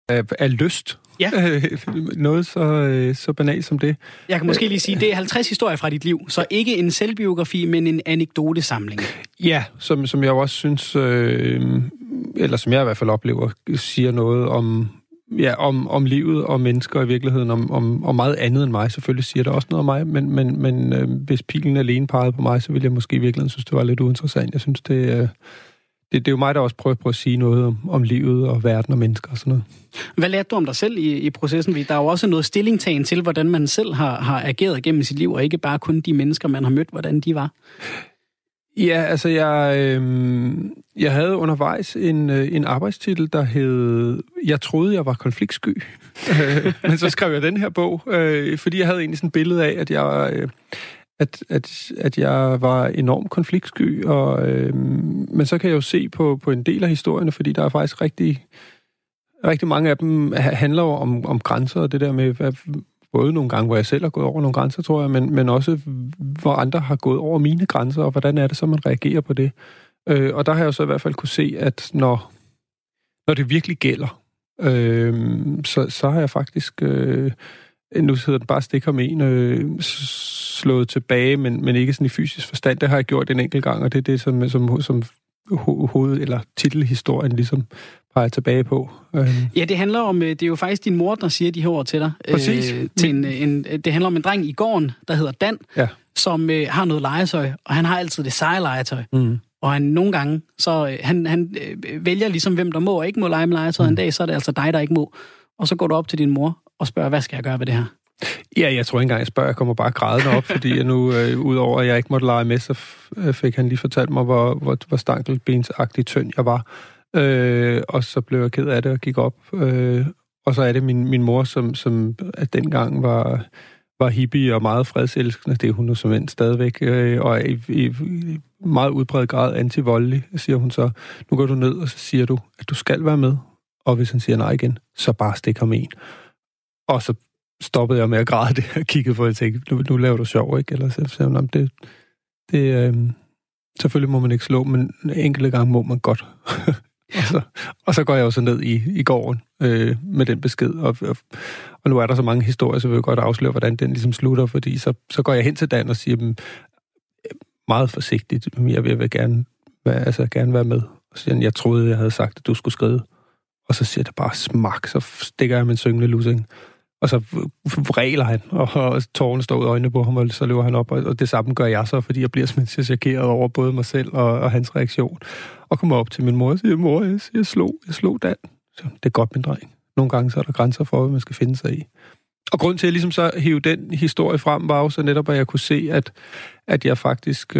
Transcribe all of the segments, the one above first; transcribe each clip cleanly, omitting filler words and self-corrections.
af lyst. Ja. Noget så banalt som det. Jeg kan måske lige sige, det er 50 historier fra dit liv, så ikke en selvbiografi, men en anekdotesamling. Ja, som jeg også synes, eller som jeg i hvert fald oplever, siger noget om livet og mennesker i virkeligheden, om meget andet end mig. Selvfølgelig siger det også noget om mig, men hvis pilen alene pegede på mig, så ville jeg måske i virkeligheden synes, det var lidt uinteressant. Jeg synes, det er jo mig, der også prøver på at sige noget om livet og verden og mennesker og sådan noget. Hvad lærte du om dig selv i processen? Der er jo også noget stillingtagen til, hvordan man selv har ageret gennem sit liv, og ikke bare kun de mennesker, man har mødt, hvordan de var. Ja, altså jeg havde undervejs en arbejdstitel, der hed Jeg troede, jeg var konfliktsky. Men så skrev jeg den her bog, fordi jeg havde egentlig sådan et billede af, at jeg var enormt konfliktsky, men så kan jeg jo se på en del af historierne, fordi der er faktisk rigtig mange af dem handler om grænser, og det der med, både nogle gange, hvor jeg selv har gået over nogle grænser, tror jeg, men også, hvor andre har gået over mine grænser, og hvordan er det så, man reagerer på det. Og der har jeg jo så i hvert fald kunne se, at når det virkelig gælder, så har jeg faktisk, nu hedder det bare stik om en, slået tilbage, men ikke sådan i fysisk forstand. Det har jeg gjort en enkelt gang, og det er det, som hoved- eller titelhistorien ligesom peger tilbage på. Ja, det handler om, det er jo faktisk din mor, der siger de her ord til dig. Præcis. Det handler om en dreng i gården, der hedder Dan, som har noget legetøj, og han har altid det seje legetøj. Mm. Og han nogle gange, så han vælger ligesom, hvem der må og ikke må lege med legetøj. En dag, så er det altså dig, der ikke må. Og så går du op til din mor og spørger, hvad skal jeg gøre ved det her? Ja, jeg tror ikke engang, jeg spørger. Jeg kommer bare grædende op, fordi jeg nu, udover at jeg ikke måtte lege med, så fik han lige fortalt mig, hvor stankelbensagtig tynd jeg var. Og så blev jeg ked af det og gik op. Og så er det min mor, som at dengang var hippie og meget fredselskende. Det er hun jo som end stadigvæk. Og i meget udbredt grad antivoldelig, siger hun så. Nu går du ned, og så siger du, at du skal være med. Og hvis han siger nej igen, så bare stik ham en. Og så stoppede jeg med at græde det, og kiggede på, og jeg tænkte, nu laver du sjov, ikke? Eller så sagde hun, selvfølgelig må man ikke slå, men enkelte gange må man godt. og så går jeg jo så ned i gården med den besked, og nu er der så mange historier, så vil jeg godt afsløre, hvordan den ligesom slutter, fordi så går jeg hen til Dan og siger dem meget forsigtigt, jeg vil gerne være med. Og så siger han, jeg troede, jeg havde sagt, at du skulle skride. Og så siger det bare smak, så stikker jeg min syngende lussing. Og så vræler han, og tårerne står ud af øjnene på ham, og så løber han op, og det samme gør jeg så, fordi jeg bliver simpelthen chokeret over både mig selv og hans reaktion. Og kommer op til min mor og siger, mor, jeg slog Dan. Så, det er godt, min dreng. Nogle gange så er der grænser for, hvad man skal finde sig i. Og grunden til, at jeg ligesom så hive den historie frem, var jo så netop, at jeg kunne se, at jeg faktisk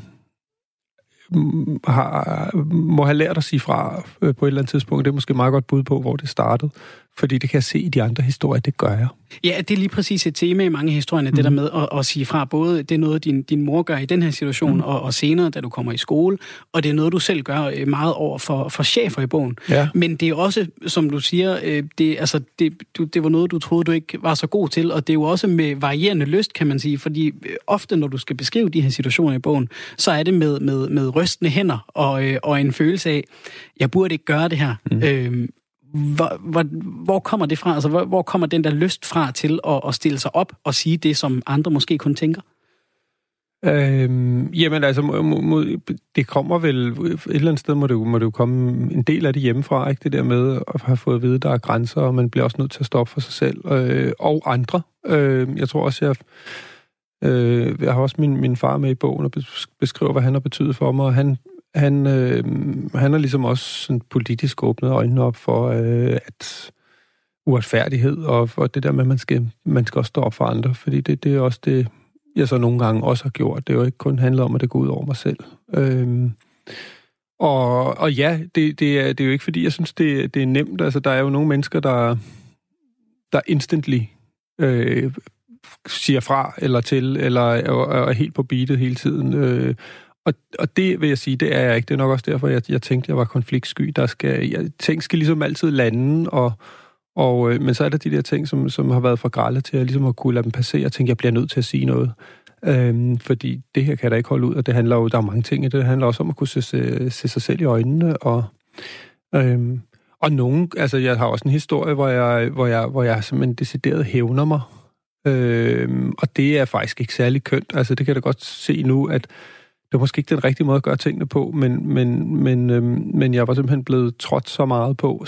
må have lært at sige fra på et eller andet tidspunkt. Det er måske meget godt bud på, hvor det startede. Fordi det kan jeg se i de andre historier, det gør jeg. Ja, det er lige præcis et tema i mange historier, det der med at sige fra. Både det er noget, din mor gør i den her situation, og senere, da du kommer i skole, og det er noget, du selv gør meget over for chefer i bogen. Ja. Men det er også, som du siger, det var noget, du troede, du ikke var så god til, og det er jo også med varierende lyst, kan man sige, fordi ofte, når du skal beskrive de her situationer i bogen, så er det med rystende hænder og en følelse af, jeg burde ikke gøre det her. Hvor kommer det fra? Altså, hvor kommer den der lyst fra til at stille sig op og sige det, som andre måske kun tænker? Jamen altså, det kommer vel et eller andet sted, må det jo komme en del af det hjemmefra, ikke? Det der med at have fået at vide, der er grænser, og man bliver også nødt til at stoppe for sig selv og andre. Jeg tror også, jeg har også min far med i bogen og beskriver, hvad han har betydet for mig, og han har ligesom også sådan politisk åbnet øjnene op for, at uretfærdighed og det der med, at man skal også stå op for andre, fordi det er også det, jeg så nogle gange også har gjort. Det er jo ikke kun handlet om, at det går ud over mig selv. Og ja, det er jo ikke, fordi jeg synes, det er nemt. Altså, der er jo nogle mennesker, der instantly siger fra eller til, eller er helt på beatet hele tiden. Og det vil jeg sige, det er jeg ikke. Det er nok også derfor, jeg tænkte, jeg var konfliktsky. Ting skal ligesom altid lande, men så er der de der ting, som har været for grælde til at ligesom at kunne lade dem passere. Jeg tænkte, jeg bliver nødt til at sige noget. Fordi det her kan der ikke holde ud, og det handler jo, der er mange ting i det. Det handler også om at kunne se sig selv i øjnene, Og nogen, altså jeg har også en historie, hvor jeg simpelthen decideret hævner mig. Og det er faktisk ikke særlig kønt. Altså det kan jeg da godt se nu, at det var måske ikke den rigtige måde at gøre tingene på, men jeg var simpelthen blevet trådt så meget på,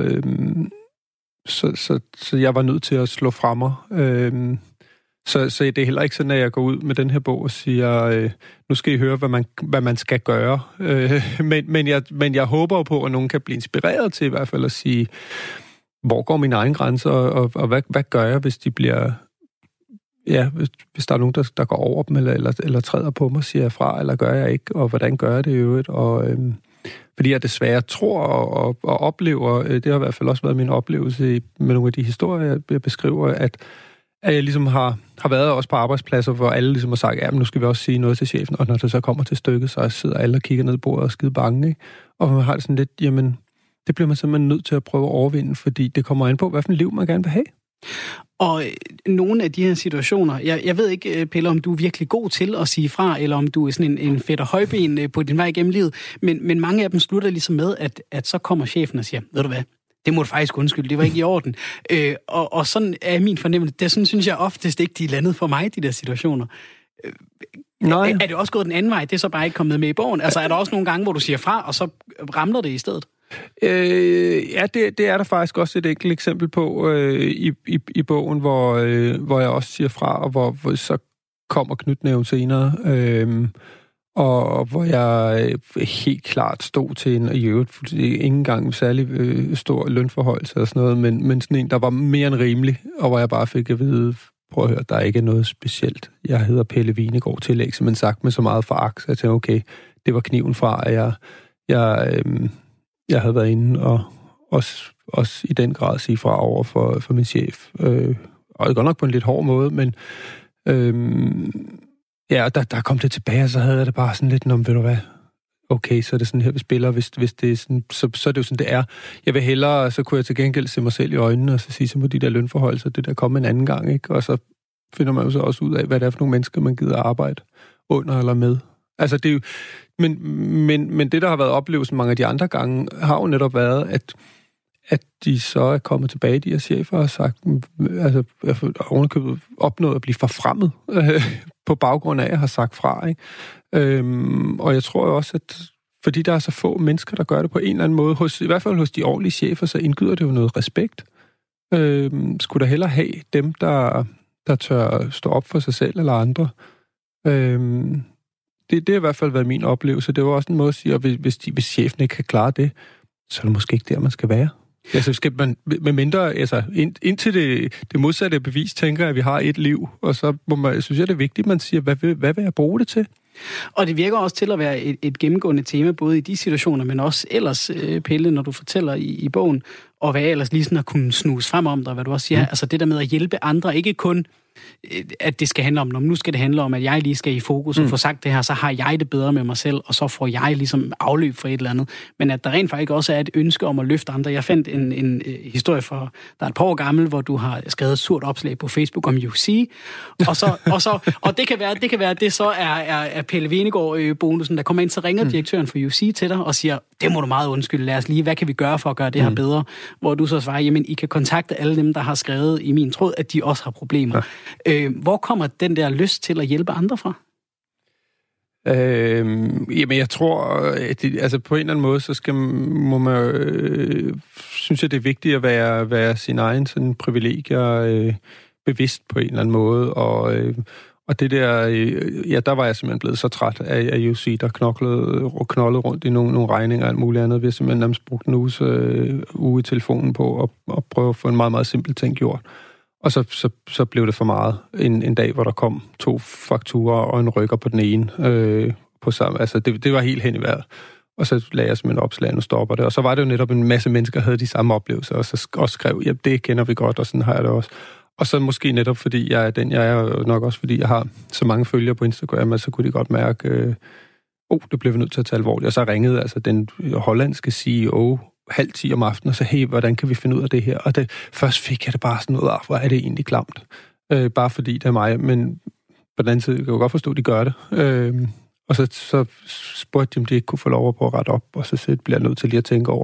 så jeg var nødt til at slå fra mig. Så det er heller ikke sådan, at jeg går ud med den her bog og siger, nu skal I høre, hvad man skal gøre. Men jeg håber på, at nogen kan blive inspireret til i hvert fald at sige, hvor går mine egne grænser, og hvad gør jeg, hvis de bliver... Ja, hvis der er nogen, der går over dem, eller træder på mig, siger jeg fra, eller gør jeg ikke, og hvordan gør jeg det i øvrigt. Fordi jeg desværre tror og oplever, det har i hvert fald også været min oplevelse med nogle af de historier, jeg beskriver, at jeg ligesom har været også på arbejdspladser, hvor alle ligesom har sagt, ja, men nu skal vi også sige noget til chefen, og når det så kommer til stykket, så sidder alle og kigger ned i bordet og er skide bange, ikke? Og man har det sådan lidt, jamen, det bliver man simpelthen nødt til at prøve at overvinde, fordi det kommer an på, hvad for et liv man gerne vil have. Og nogle af de her situationer, jeg ved ikke, Pelle, om du er virkelig god til at sige fra, eller om du er sådan en fedt og højben på din vej igennem livet, men mange af dem slutter ligesom med, at så kommer chefen og siger, ved du hvad, det må du faktisk undskylde, det var ikke i orden. Og sådan er min fornemmelse, det sådan synes jeg oftest ikke, de er landet for mig, de der situationer. Nej. Er det også gået den anden vej, det er så bare ikke kommet med i bogen? Altså er der også nogle gange, hvor du siger fra, og så ramler det i stedet? Ja, det er der faktisk også et enkelt eksempel på i bogen, hvor jeg også siger fra, og hvor så kommer knytnæven senere, og hvor jeg helt klart stod til en, og i øvrigt ikke engang særlig stor lønforhøjelse og sådan noget, men sådan en, der var mere end rimelig, og hvor jeg bare fik at vide, prøv at høre, der er ikke noget specielt. Jeg hedder Pelle Hvenegaard tillæg, som man sagt med så meget foragt, så jeg tænkte, okay, det var kniven fra, at jeg havde været inde og også i den grad sige fra over for min chef. Og det går nok på en lidt hård måde, men ja, der kom det tilbage, og så havde jeg det bare sådan lidt, ved du hvad, okay, så er det sådan her, vi spiller, hvis det er sådan, så er det jo sådan, det er. Jeg vil hellere, så kunne jeg til gengæld se mig selv i øjnene, og så sige, så må de der lønforholdelser, det der komme en anden gang, ikke? Og så finder man jo så også ud af, hvad det er for nogle mennesker, man gider arbejde under eller med. Altså, det er jo, men det, der har været oplevelsen mange af de andre gange, har jo netop været, at de så er kommet tilbage, de her chefer, og sagt, altså, ovenikøbet opnået at blive forfremmet på baggrund af, at jeg har sagt fra, ikke? Og jeg tror jo også, at fordi der er så få mennesker, der gør det på en eller anden måde, i hvert fald hos de ordentlige chefer, så indgyder det jo noget respekt. Skulle der hellere have dem, der tør stå op for sig selv eller andre? Det har i hvert fald været min oplevelse. Det var også en måde at sige, at hvis chefen ikke kan klare det, så er det måske ikke der, man skal være. Altså skal man med mindre, altså indtil det modsatte bevis, tænker jeg, at vi har et liv, og så synes jeg, det er vigtigt, at man siger, hvad vil jeg bruge det til? Og det virker også til at være et gennemgående tema, både i de situationer, men også ellers, Pelle, når du fortæller i bogen, og hvad ellers lige sådan at kunne snuse frem om dig, hvad du også siger, altså det der med at hjælpe andre, ikke kun at det skal handle om, nu skal det handle om, at jeg lige skal i fokus og få sagt det her, så har jeg det bedre med mig selv, og så får jeg ligesom afløb for et eller andet. Men at der rent faktisk også er et ønske om at løfte andre. Jeg fandt en historie der er et par år gammel, hvor du har skrevet et surt opslag på Facebook om UC, og det kan være, at det så er Pelle Hvenegaard bonusen, der kommer ind, så ringer direktøren for UC til dig og siger, det må du meget undskylde, lad os lige, hvad kan vi gøre for at gøre det her bedre? Hvor du så svarer, jamen I kan kontakte alle dem, der har skrevet i min tråd, at de også har problemer. Ja. Hvor kommer den der lyst til at hjælpe andre fra? Jamen, jeg tror, at altså på en eller anden måde, så synes jeg, det er vigtigt at være sin egen sådan privilegier bevidst på en eller anden måde, og det der, der var jeg simpelthen blevet så træt af UC, der knoklede rundt i nogle regninger og alt muligt andet. Vi har simpelthen nærmest brugt en uge i telefonen på at prøve at få en meget, meget simpel ting gjort. Og så blev det for meget en dag, hvor der kom 2 fakturer og en rykker på den ene på samme. Altså, det var helt hen i vejret. Og så lagde jeg simpelthen opslag og stopper det. Og så var det jo netop en masse mennesker, der havde de samme oplevelser, og så også skrev, ja, det kender vi godt, og sådan har jeg det også. Og så måske netop, fordi jeg er den, jeg er, og nok også, fordi jeg har så mange følgere på Instagram, så kunne de godt mærke, det blev vi nødt til at tage alvorligt. Og så ringede altså den hollandske CEO 9:30 om aftenen, og så, hey, hvordan kan vi finde ud af det her? Og først fik jeg det bare sådan noget, hvor er det egentlig klamt? Bare fordi det er mig, men på den anden side kan jeg godt forstå, at de gør det. Og så spurgte de, om de ikke kunne få lov at prøve at rette op, og så bliver jeg nødt til lige at tænke over,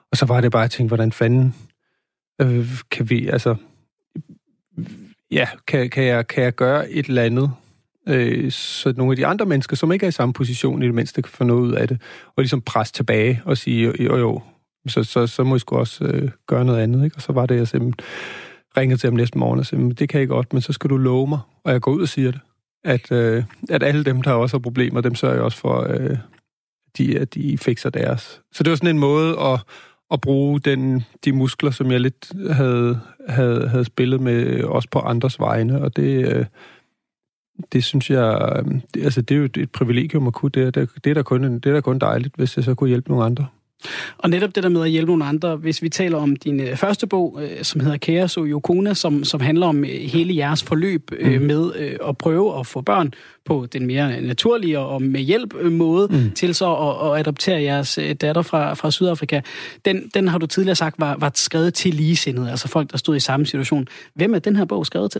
Og så var det bare, at jeg tænkte, hvordan fanden kan vi, altså... Ja, kan jeg gøre et eller andet, så nogle af de andre mennesker, som ikke er i samme position, i det mindste kan få noget ud af det, og ligesom presse tilbage og sige, jo, så må I sgu også gøre noget andet, ikke? Og så var det, jeg simpelthen ringede til ham næste morgen og sagde, det kan jeg godt, men så skal du love mig, og jeg går ud og siger det, at alle dem, der også har problemer, dem sørger jeg også for, at de fikser deres. Så det var sådan en måde at bruge de muskler, som jeg lidt havde spillet med, også på andres vegne, og det synes jeg, altså det er jo et privilegium at kunne, det er da kun dejligt, hvis jeg så kunne hjælpe nogle andre. Og netop det der med at hjælpe nogle andre, hvis vi taler om din første bog, som hedder Kaos og Yokona, som handler om hele jeres forløb med at prøve at få børn på den mere naturlige og med hjælp måde til så at adoptere jeres datter fra Sydafrika. Den har du tidligere sagt var skrevet til ligesindede, altså folk, der stod i samme situation. Hvem er den her bog skrevet til?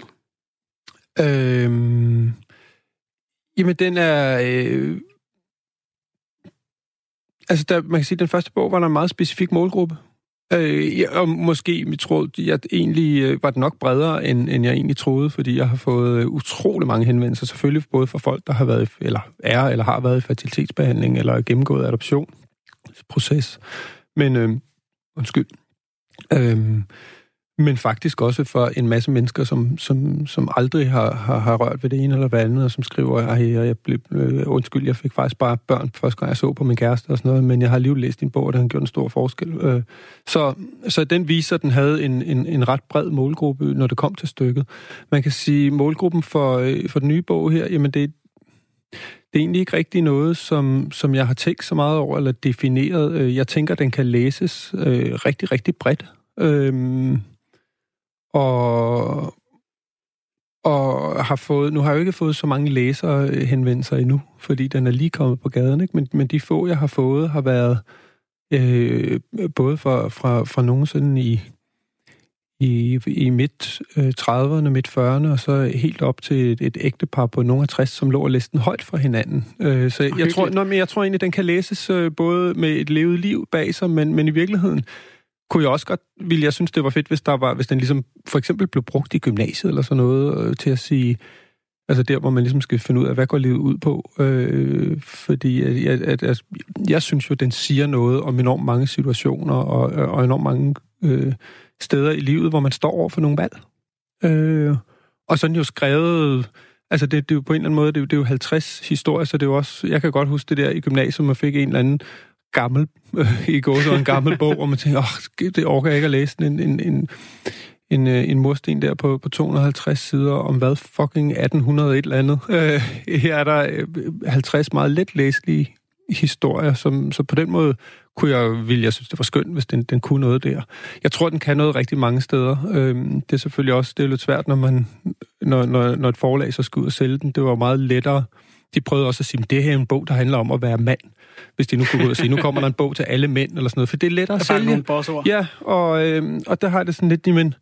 Jamen, den er... man kan sige, at den første bog var der en meget specifik målgruppe. Og måske, vi troede, at egentlig var det nok bredere, end jeg egentlig troede, fordi jeg har fået utrolig mange henvendelser, selvfølgelig både fra folk, der har været, eller har været i fertilitetsbehandling, eller gennemgået adoptionsproces. Men, men faktisk også for en masse mennesker, som aldrig har rørt ved det ene eller det andet, og som skriver, jeg fik faktisk bare børn første gang, jeg så på min kæreste og sådan noget, men jeg har alligevel læst din bog, og det har gjort en stor forskel. Så den viser, at den havde en ret bred målgruppe, når det kom til stykket. Man kan sige, målgruppen for den nye bog her, jamen det er egentlig ikke rigtig noget, som jeg har tænkt så meget over, eller defineret. Jeg tænker, den kan læses rigtig, rigtig bredt. Og har fået, nu har jeg jo ikke fået så mange læserhenvendelser endnu, fordi den er lige kommet på gaden, ikke? Men de få, jeg har fået, har været både fra nogen sådan i midt 30'erne, midt 40'erne, og så helt op til et ægtepar på nogle af 60, som lå næsten højt fra hinanden. Så jeg tror egentlig, den kan læses både med et levet liv bag sig, men i virkeligheden kunne jeg også godt, ville jeg synes, det var fedt, hvis den ligesom for eksempel blev brugt i gymnasiet eller sådan noget, til at sige, altså der, hvor man ligesom skal finde ud af, hvad går livet ud på. Fordi jeg synes jo, den siger noget om enormt mange situationer og enormt mange steder i livet, hvor man står over for nogle valg. Og sådan jo skrevet, altså det er jo på en eller anden måde, det er jo 50 historier, så det er jo også, jeg kan godt huske det der i gymnasiet, man fik en eller anden gammel, i går så en gammel bog, hvor man tænker, det orker jeg ikke at læse en mursten der på 250 sider om hvad fucking 1800 et eller andet. Her er der 50 meget let læselige historier, så på den måde ville jeg synes, det var skønt, hvis den kunne noget der. Jeg tror, den kan noget rigtig mange steder. Det er selvfølgelig også, det er lidt svært, når et forlag så skal ud og sælge den. Det var meget lettere. De prøvede også at sige, det her er en bog, der handler om at være mand. Hvis de nu kunne gå ud og sige, nu kommer der en bog til alle mænd, eller sådan noget, for det er lettere at sælge. Ja, og der har det sådan lidt, men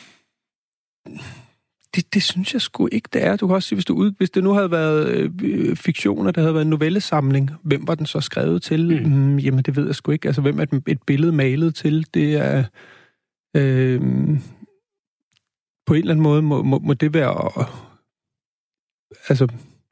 det synes jeg sgu ikke, det er. Du kan også sige, hvis det nu havde været fiktion, og det havde været en novellesamling, hvem var den så skrevet til? Jamen, det ved jeg sgu ikke. Altså, hvem er et billede malet til? Det er på en eller anden måde må det være altså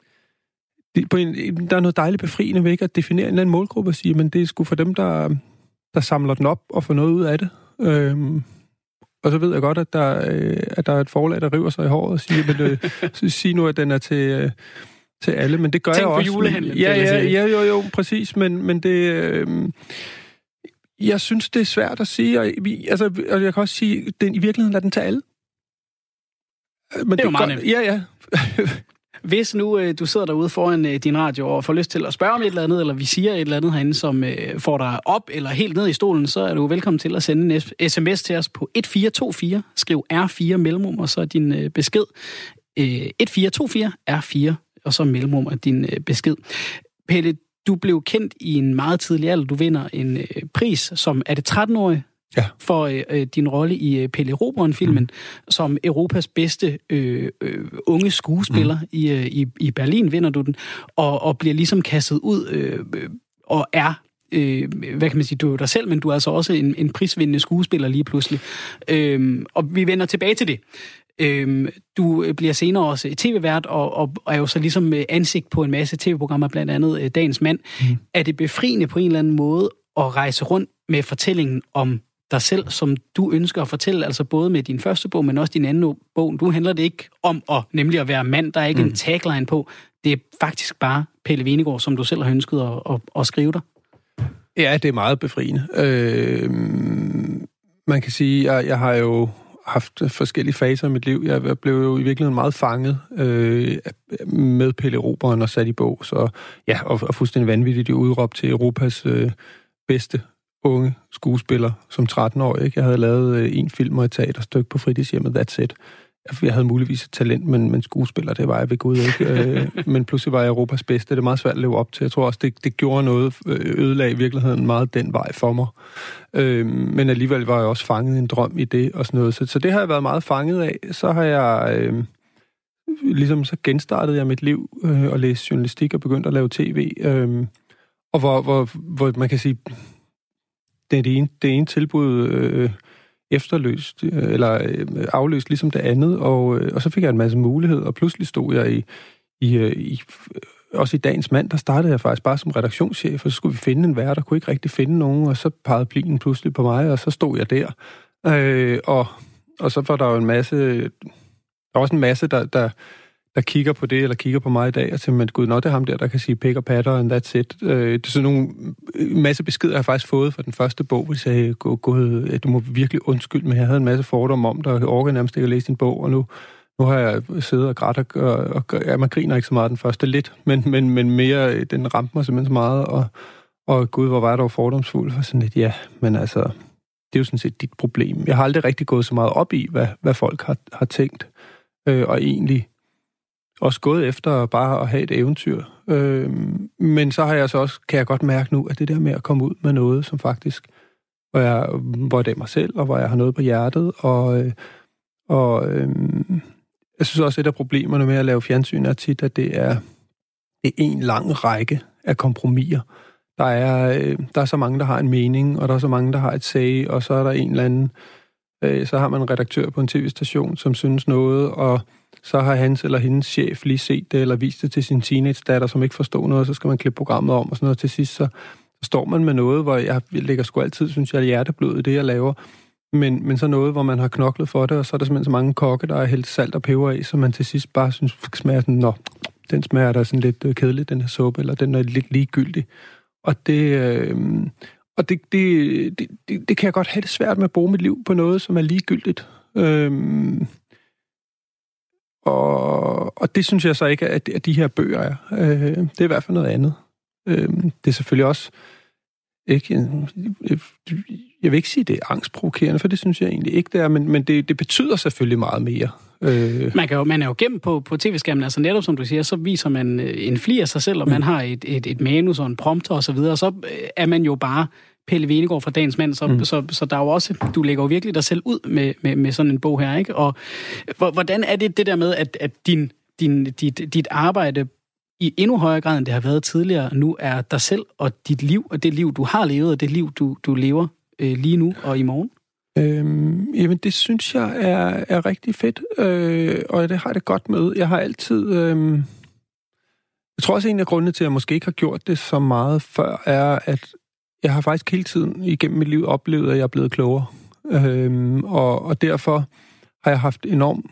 der er noget dejligt befriende ved ikke at definere en eller anden målgruppe og sige, men det er sgu for dem, der samler den op og får noget ud af det. Og så ved jeg godt, at der er et forlag, der river sig i håret og siger, men sig nu, at den er til alle, men det gør jeg også. Tænk på julehandlen. Ja, jo, præcis, men det... jeg synes, det er svært at sige, og jeg kan også sige, at i virkeligheden er den til alle. Men det er jo meget nemt. Ja. Hvis nu du sidder derude foran din radio og får lyst til at spørge om et eller andet, eller vi siger et eller andet herinde, som får dig op eller helt ned i stolen, så er du velkommen til at sende en sms til os på 1424. Skriv R4 mellemrum, og så din besked. 1424 R4, og så mellemrum af din besked. Pelle, du blev kendt i en meget tidlig alder. Du vinder en pris, som er det 13-årige? Ja. For din rolle i Pelle Erobreren-filmen, som Europas bedste unge skuespiller i Berlin, vinder du den, og bliver ligesom kastet ud og er hvad kan man sige, du er jo dig selv, men du er altså også en prisvindende skuespiller lige pludselig. Og vi vender tilbage til det. Du bliver senere også tv-vært, og er jo så ligesom ansigt på en masse tv-programmer, blandt andet Dagens Mand. Er det befriende på en eller anden måde at rejse rundt med fortællingen om dig selv, som du ønsker at fortælle, altså både med din første bog, men også din anden bog? Du handler det ikke om nemlig at være mand, der er ikke en tagline på. Det er faktisk bare Pelle Hvenegaard, som du selv har ønsket at skrive dig. Ja, det er meget befriende. Man kan sige, at jeg har jo haft forskellige faser i mit liv. Jeg blev jo i virkeligheden meget fanget med Pelle Erobreren og sat i bog. Så ja, og fuldstændig vanvittigt udråb til Europas bedste unge skuespiller som 13-årig. Ikke? Jeg havde lavet en film og et teaterstykke på fritidshjemmet, That's It. Jeg havde muligvis et talent, men skuespiller, det var jeg ved Gud ikke. Men pludselig var jeg Europas bedste. Det er meget svært at leve op til. Jeg tror også, det gjorde noget, ødelagde i virkeligheden meget den vej for mig. Men alligevel var jeg også fanget i en drøm i det og sådan noget. Så det har jeg været meget fanget af. Så har jeg ligesom så genstartede jeg mit liv og læste journalistik og begyndte at lave tv. Og hvor man kan sige, det ene tilbud efterløst, eller afløst ligesom det andet, og så fik jeg en masse muligheder, og pludselig stod jeg også i Dagens Mand, der startede jeg faktisk bare som redaktionschef, og så skulle vi finde en vært, der kunne ikke rigtig finde nogen, og så pegede pilen pludselig på mig, og så stod jeg der. Og så var der jo en masse, der kigger på det, eller kigger på mig i dag, og tænker, men gud, det er ham der kan sige pik og patter, and that's it. Det er sådan en masse beskeder, jeg har faktisk fået fra den første bog, hvor de sagde, du må virkelig undskylde, men jeg havde en masse fordomme om dig, og jeg orker nærmest ikke at læse din bog, og nu har jeg siddet og grædt, og man griner ikke så meget den første lidt, men mere, den ramte mig simpelthen så meget, og gud, hvor var jeg dog fordomsfuld, for sådan lidt, ja, men altså, det er jo sådan set dit problem. Jeg har aldrig rigtig gået så meget op i, hvad folk har tænkt, og egentlig også gået efter bare at have et eventyr. Men så har jeg så også, kan jeg godt mærke nu, at det der med at komme ud med noget, som faktisk, hvor det er mig selv, og hvor jeg har noget på hjertet, og jeg synes også, et af problemerne med at lave fjernsyn er tit, at det er en lang række af kompromiser. Der er så mange, der har en mening, og der er så mange, der har et say, og så er der en eller anden, så har man en redaktør på en tv-station, som synes noget, og så har hans eller hendes chef lige set det, eller vist det til sin teenage-datter, som ikke forstår noget, så skal man klippe programmet om, og sådan noget. Til sidst, så står man med noget, hvor jeg lægger sgu altid, synes jeg, hjerteblod i det, jeg laver. Men så noget, hvor man har knoklet for det, og så er der simpelthen så mange kokke, der er hældt salt og peber i, så man til sidst bare synes, smager sådan, den smager der sådan lidt kedelig, den her suppe, eller den er lidt ligegyldig. Og det kan jeg godt have det svært med at bruge mit liv på noget, som er ligegyldigt. Og det synes jeg så ikke, at de her bøger er. Det er i hvert fald noget andet. Det er selvfølgelig også ikke... Jeg vil ikke sige, det er angstprovokerende, for det synes jeg egentlig ikke, det er, men det betyder selvfølgelig meget mere. Man er jo gennem på tv-skærmen, altså netop som du siger, så viser man en fli af sig selv, og man har et manus og en prompter og så videre, og så er man jo bare Pelle Hvenegaard fra Dagens Mand, så der er jo også, du lægger jo virkelig dig selv ud med sådan en bog her, ikke? Og hvordan er det der med, at dit arbejde i endnu højere grad, end det har været tidligere, nu er dig selv og dit liv, og det liv, du har levet, og det liv, du lever lige nu og i morgen? Jamen, det synes jeg er rigtig fedt, og det har jeg det godt med. Jeg har altid... Jeg tror også, en af grundene til, at jeg måske ikke har gjort det så meget før, er, at jeg har faktisk hele tiden igennem mit liv oplevet, at jeg er blevet klogere. Og derfor har jeg haft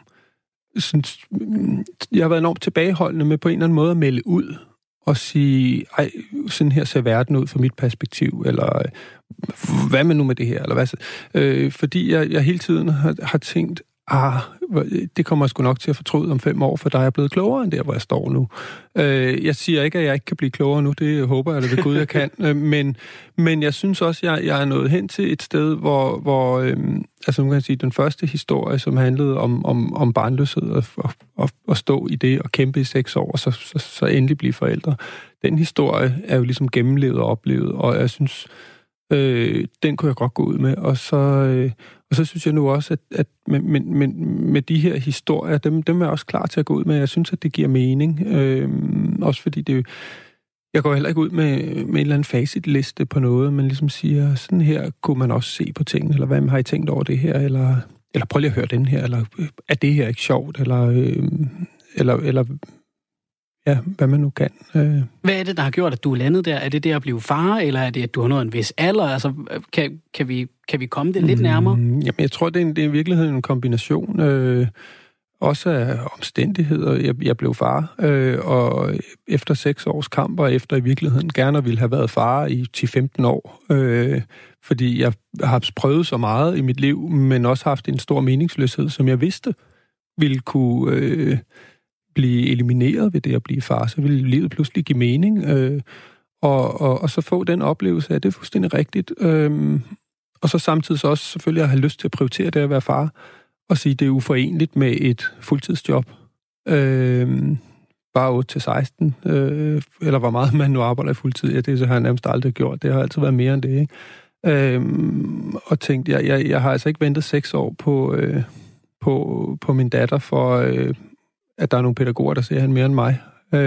jeg har været enormt tilbageholdende med på en eller anden måde at melde ud og sige, sådan her ser verden ud fra mit perspektiv, eller hvad med nu med det her, eller hvad? Fordi jeg hele tiden har tænkt, det kommer jeg sgu nok til at fortryde om 5 år, for der er jeg blevet klogere end der, hvor jeg står nu. Jeg siger ikke, at jeg ikke kan blive klogere nu, det håber jeg, det ved Gud, jeg kan, men jeg synes også, at jeg er nået hen til et sted, hvor altså nu kan jeg sige, den første historie, som handlede om barnløshed, og stå i det og kæmpe i 6 år, og så endelig blive forældre, den historie er jo ligesom gennemlevet og oplevet, og jeg synes, den kunne jeg godt gå ud med, og så synes jeg nu også, at med de her historier, dem er jeg også klar til at gå ud med. Jeg synes, at det giver mening. Også fordi Jeg går heller ikke ud med en eller anden facitliste på noget, men ligesom siger, sådan her kunne man også se på tingene, eller hvad har I tænkt over det her, eller prøv lige at høre den her, eller er det her ikke sjovt, eller ja, hvad man nu kan. Hvad er det, der har gjort, at du er landet der? Er det at blive far, eller er det, at du har nået en vis alder? Altså, kan vi komme det lidt nærmere? Jamen, jeg tror, det er i virkeligheden en kombination. Også af omstændigheder. Jeg blev far, og efter 6 års kamp, og efter i virkeligheden gerne ville have været far i 10-15 år, fordi jeg har prøvet så meget i mit liv, men også haft en stor meningsløshed, som jeg vidste ville kunne blive elimineret ved det at blive far. Så ville livet pludselig give mening, og så få den oplevelse af, at det er fuldstændig rigtigt. Og så samtidig så også selvfølgelig at have lyst til at prioritere det at være far, og sige, at det er uforenligt med et fuldtidsjob. Bare 8-16, eller hvor meget man nu arbejder i fuldtid. Ja, det har jeg nærmest aldrig gjort. Det har altid været mere end det, ikke? Og tænkte, jeg har altså ikke ventet 6 år på min datter, for at der er nogle pædagoger, der ser han mere end mig.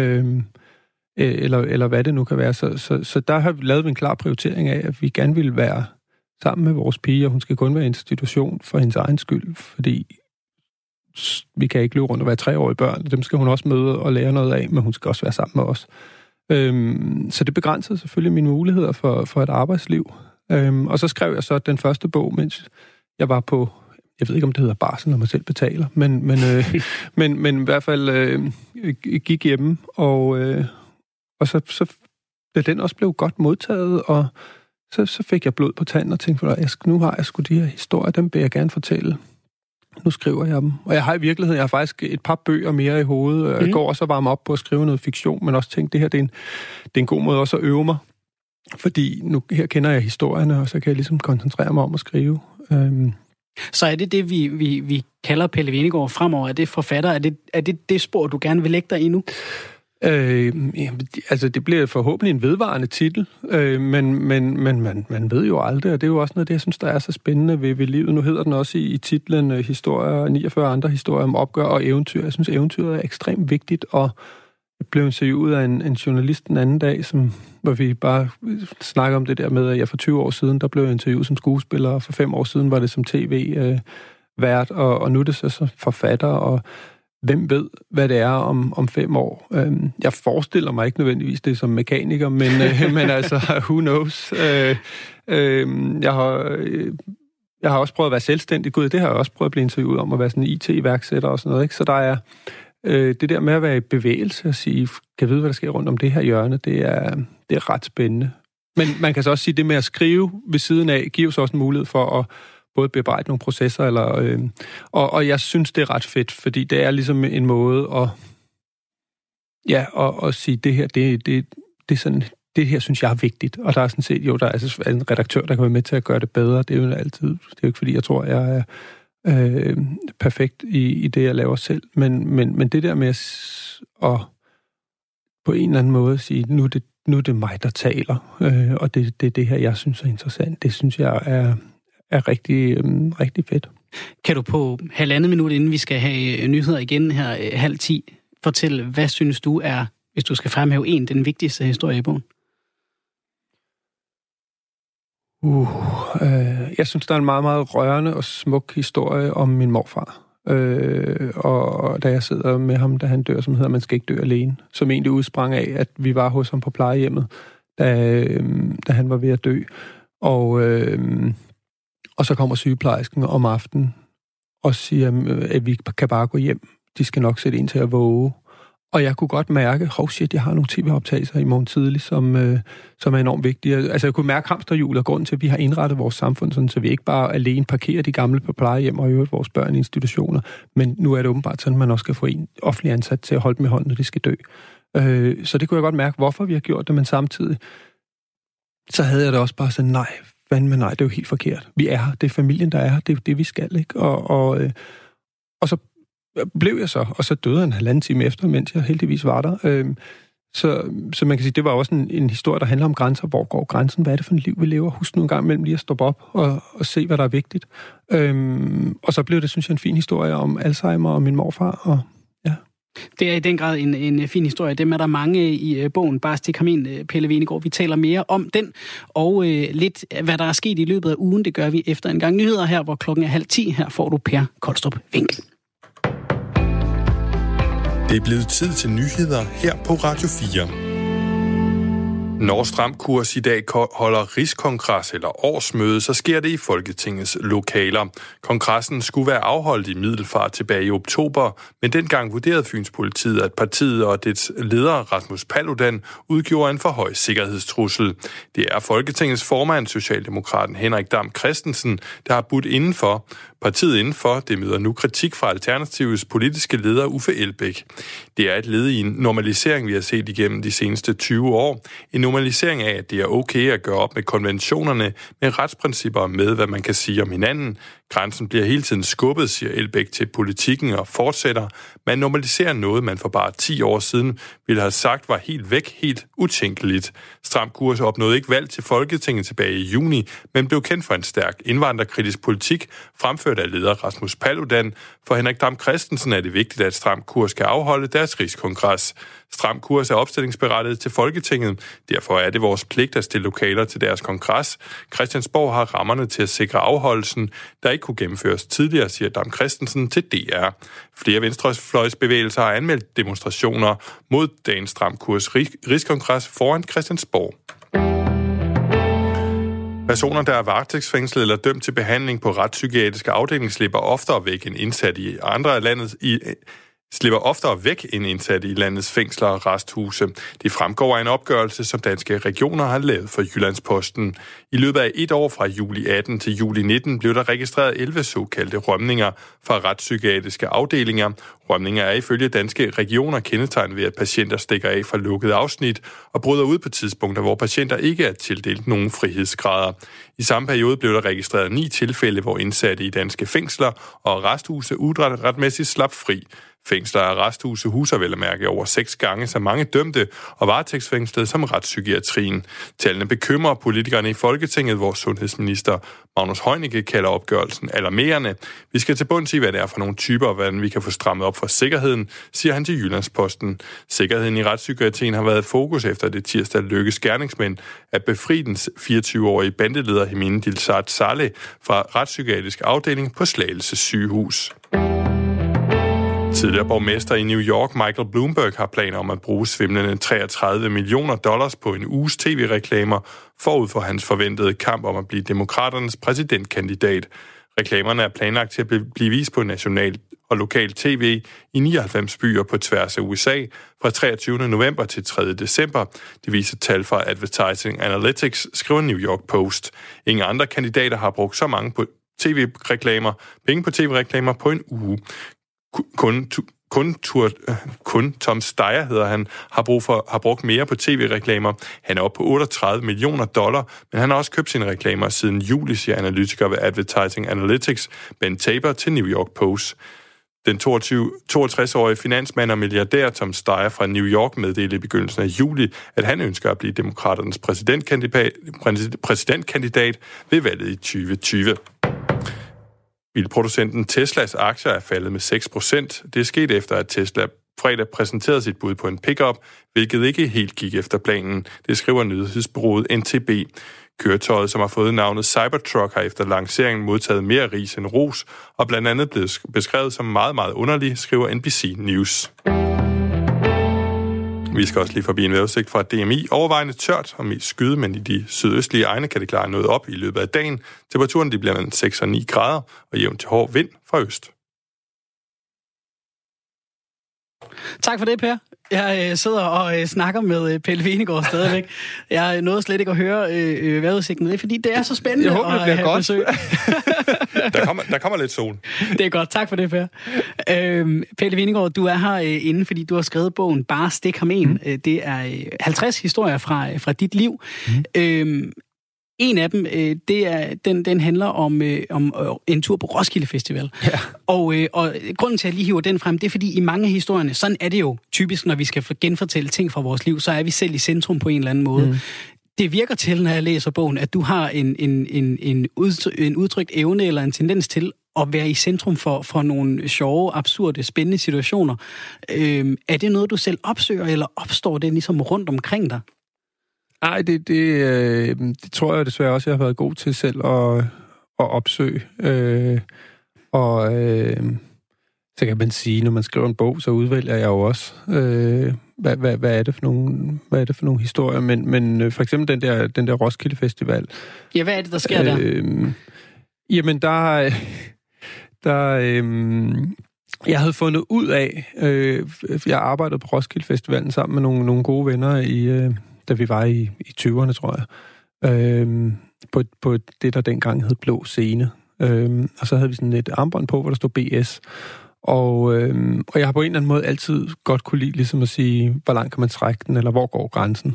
Eller hvad det nu kan være. Så der har vi lavet en klar prioritering af, at vi gerne vil være sammen med vores pige, og hun skal kun være i institution for hendes egen skyld, fordi vi kan ikke løbe rundt og være 3-årige børn. Dem skal hun også møde og lære noget af, men hun skal også være sammen med os. Så det begrænsede selvfølgelig mine muligheder for et arbejdsliv. Og så skrev jeg så den første bog, mens jeg var på, jeg ved ikke, om det hedder barsel, når man selv betaler, men i hvert fald gik hjemme, og så da den også blev godt modtaget, og så fik jeg blod på tanden og tænkte, nu har jeg sgu de her historier, dem vil jeg gerne fortælle. Nu skriver jeg dem. Og jeg har i virkeligheden, faktisk et par bøger mere i hovedet. Jeg går også og varmer op på at skrive noget fiktion, men også tænkte, det her det er en god måde også at øve mig. Fordi nu her kender jeg historierne, og så kan jeg ligesom koncentrere mig om at skrive. Så er det vi kalder Pelle Hvenegaard fremover? Er det forfatter? Er det spor, du gerne vil lægge dig i nu? Altså, det bliver forhåbentlig en vedvarende titel, men man ved jo aldrig, og det er jo også noget, det jeg synes, der er så spændende ved livet. Nu hedder den også i titlen historier, 49 andre historier om opgør og eventyr. Jeg synes, eventyret er ekstremt vigtigt, og jeg blev interviewet af en journalist den anden dag, hvor vi bare snakker om det der med, at jeg for 20 år siden, der blev jeg interviewet som skuespiller, og for 5 år siden var det som tv-vært, og nu er det så forfatter, og hvem ved, hvad det er om 5 år. Jeg forestiller mig ikke nødvendigvis det som mekaniker, men altså, who knows. Jeg har også prøvet at være selvstændig. Gud, det har jeg også prøvet at blive interviewet om at være sådan en IT-iværksætter og sådan noget, ikke? Så der er det der med at være i bevægelse og sige, kan jeg vide, hvad der sker rundt om det her hjørne, det er ret spændende. Men man kan så også sige, det med at skrive ved siden af, giver så også en mulighed for at både bearbejde nogle processer, og jeg synes, det er ret fedt, fordi det er ligesom en måde at sige, det her, det er sådan, det her synes jeg er vigtigt, og der er sådan set, der er altså en redaktør, der kan være med til at gøre det bedre, det er jo altid, det er jo ikke fordi, jeg tror, jeg er perfekt i det, jeg laver selv, men det der med at på en eller anden måde sige, nu er det mig, der taler, og det er det her, jeg synes er interessant, det synes jeg er rigtig, rigtig fedt. Kan du på 1,5 minut, inden vi skal have nyheder igen her 9:30, fortælle, hvad synes du er, hvis du skal fremhæve den vigtigste historie i bogen? Jeg synes, der er en meget, meget rørende og smuk historie om min morfar. Og da jeg sidder med ham, da han dør, som hedder Man skal ikke dø alene, som egentlig udsprang af, at vi var hos ham på plejehjemmet, da han var ved at dø. Og så kommer sygeplejersken om aftenen og siger, at vi kan bare gå hjem. De skal nok sætte en til at våge. Og jeg kunne godt mærke, jeg har nogle tv-optagelser i morgen tidlig, som er enormt vigtige. Altså, jeg kunne mærke hamsterhjulet og grunden til, at vi har indrettet vores samfund, sådan, så vi ikke bare alene parkerer de gamle på plejehjem og øvrigt vores børn i institutioner. Men nu er det åbenbart sådan, at man også skal få en offentlig ansat til at holde dem i hånden, når de skal dø. Så det kunne jeg godt mærke, hvorfor vi har gjort det, men samtidig så havde jeg det også bare sådan, nej, det er jo helt forkert. Vi er her, det er familien, der er her, det er jo det, vi skal, ikke? Og så blev jeg så, og så døde han 1,5 time efter, mens jeg heldigvis var der. Så man kan sige, det var også en historie, der handler om grænser. Hvor går grænsen? Hvad er det for et liv, vi lever? Husk nu en gang mellem lige at stoppe op og se, hvad der er vigtigt. Og så blev det, synes jeg, en fin historie om Alzheimer og min morfar. Og, ja. Det er i den grad en fin historie. Dem er der mange i bogen. Bare stik ham ind, Pelle Hvenegaard. Vi taler mere om den, og lidt hvad der er sket i løbet af ugen. Det gør vi efter en gang nyheder her, hvor klokken er 9:30. Her får du Per Kolstrup Winkel. Det er blevet tid til nyheder her på Radio 4. Når Stram Kurs i dag holder rigskongres eller årsmøde, så sker det i Folketingets lokaler. Kongressen skulle være afholdt i Middelfart tilbage i oktober, men dengang vurderede Fyns Politiet, at partiet og dets leder Rasmus Paludan udgjorde en for høj sikkerhedstrussel. Det er Folketingets formand, Socialdemokraten Henrik Dam Kristensen, der har budt indenfor. Partiet indenfor, det møder nu kritik fra Alternativets politiske leder Uffe Elbæk. Det er et led i en normalisering, vi har set igennem de seneste 20 år. En normalisering af, at det er okay at gøre op med konventionerne, med retsprincipper og med, hvad man kan sige om hinanden. Grænsen bliver hele tiden skubbet, siger Elbæk til politikken og fortsætter. Man normaliserer noget, man for bare 10 år siden ville have sagt var helt væk, helt utænkeligt. Stram Kurs opnåede ikke valg til Folketinget tilbage i juni, men blev kendt for en stærk indvandrerkritisk politik, fremført af leder Rasmus Paludan. For Henrik Dam Kristensen er det vigtigt, at Stram Kurs skal afholde deres rigskongres. Stram Kurs er opstillingsberettiget til Folketinget. Derfor er det vores pligt at stille lokaler til deres kongres. Christiansborg har rammerne til at sikre afholdelsen, der ikke kunne gennemføres tidligere, siger Dam Kristensen til DR. Flere venstrefløjsbevægelser har anmeldt demonstrationer mod dagens Stram Kurs rigskongres foran Christiansborg. Personer, der er varetægtsfængslet eller dømt til behandling på retspsykiatriske afdelinger, slipper oftere væk end indsat i landets fængsler og resthuse. Det fremgår af en opgørelse, som Danske Regioner har lavet for Jyllandsposten. I løbet af et år fra juli 18 til juli 19 blev der registreret 11 såkaldte rømninger fra retspsykiatriske afdelinger. Rømninger er ifølge Danske Regioner kendetegnet ved, at patienter stikker af fra lukkede afsnit og bryder ud på tidspunkter, hvor patienter ikke er tildelt nogen frihedsgrader. I samme periode blev der registreret 9 tilfælde, hvor indsatte i danske fængsler og arresthuse uretmæssigt slap fri. Fængsler og arresthuse huser vel at mærke over 6 gange så mange dømte og varetægtsfængslede som retspsykiatrien. Tallene bekymrer politikerne i Folketinget, hvor sundhedsminister Magnus Heunicke kalder opgørelsen alarmerende. Vi skal til bunds i, hvad det er for nogle typer, og hvordan vi kan få strammet op for sikkerheden, siger han til Jyllandsposten. Sikkerheden i retspsykiatrien har været fokus efter det tirsdag lykkes gerningsmænd at befri den 24-årige bandeleder Hemine Dilsat Saleh fra retspsykiatrisk afdeling på Slagelse sygehus. Tidligere borgmester i New York, Michael Bloomberg, har planer om at bruge svimlende $33 millioner på en uges tv-reklamer forud for hans forventede kamp om at blive demokraternes præsidentkandidat. Reklamerne er planlagt til at blive vist på national og lokal tv i 99 byer på tværs af USA fra 23. november til 3. december. Det viser tal fra Advertising Analytics, skriver New York Post. Ingen andre kandidater har brugt så mange penge på tv-reklamer på en uge. Kun Tom Steyer, hedder han, har brugt mere på tv-reklamer. Han er oppe på $38 millioner, men han har også købt sine reklamer siden juli, siger analytiker ved Advertising Analytics, Ben Tabor til New York Post. Den 62-årige finansmand og milliardær Tom Steyer fra New York meddelte i begyndelsen af juli, at han ønsker at blive demokraternes præsidentkandidat ved valget i 2020. Bilproducenten Teslas aktier er faldet med 6%. Det er sket efter, at Tesla fredag præsenterede sit bud på en pickup, hvilket ikke helt gik efter planen. Det skriver nyhedsbureauet NTB. Køretøjet, som har fået navnet Cybertruck, har efter lanceringen modtaget mere ris end ros, og blandt andet blevet beskrevet som meget, meget underlig, skriver NBC News. Vi skal også lige forbi en vejrudsigt fra DMI. Overvejende tørt og mest skyde, men i de sydøstlige egne kan det klare noget op i løbet af dagen. Temperaturen bliver mellem 6 og 9 grader, og jævnt til hård vind fra øst. Tak for det, Per. Jeg sidder og snakker med Pelle Hvenegaard stadigvæk. Jeg nåede slet ikke at høre vejrudsigten. Det er fordi, det er så spændende. Jeg håber, det bliver godt. der kommer lidt sol. Det er godt. Tak for det, Per. Pelle Hvenegaard, du er herinde, fordi du har skrevet bogen Bare stik ham en. Det er 50 historier fra dit liv. En af dem, den handler om en tur på Roskilde Festival. Ja. Og grunden til, at jeg lige hiver den frem, det er fordi i mange af historierne, sådan er det jo typisk, når vi skal genfortælle ting fra vores liv, så er vi selv i centrum på en eller anden måde. Det virker til, når jeg læser bogen, at du har en udtrykt evne eller en tendens til at være i centrum for nogle sjove, absurde, spændende situationer. Er det noget, du selv opsøger, eller opstår det ligesom rundt omkring dig? Nej, det tror jeg desværre også, jeg har været god til selv at opsøge. Så kan man sige, når man skriver en bog, så udvælger jeg jo også, hvad er det for nogle historier. Men for eksempel den der Roskilde Festival. Ja, hvad er det, der sker der? Jamen, jeg havde fundet ud af, jeg arbejdede på Roskilde Festivalen sammen med nogle gode venner, da vi var i 20'erne, tror jeg, på det, der dengang hed Blå Scene. Og så havde vi sådan et armbånd på, hvor der stod BS. Og jeg har på en eller anden måde altid godt kunne lide ligesom at sige, hvor langt kan man trække den, eller hvor går grænsen,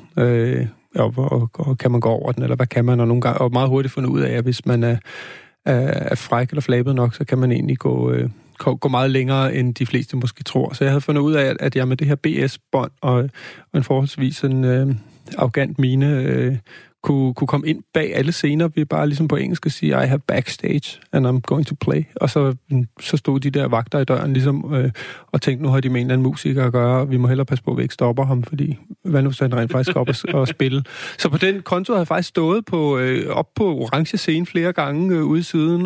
og kan man gå over den, eller hvad kan man, og nogle gange, og meget hurtigt fundet ud af, at hvis man er fræk eller flabet nok, så kan man egentlig gå meget længere, end de fleste måske tror. Så jeg havde fundet ud af, at jeg med det her BS-bånd og en forholdsvis en arrogant mine kunne komme ind bag alle scener. Vi bare ligesom på engelsk sige, I have backstage, and I'm going to play. Og så stod de der vagter i døren ligesom, og tænkte, nu har de med en eller anden musiker at gøre, vi må hellere passe på, at vi ikke stopper ham, fordi hvad nu så han rent faktisk op og spille. Så på den konto havde jeg faktisk stået op på orange scene flere gange ude i siden,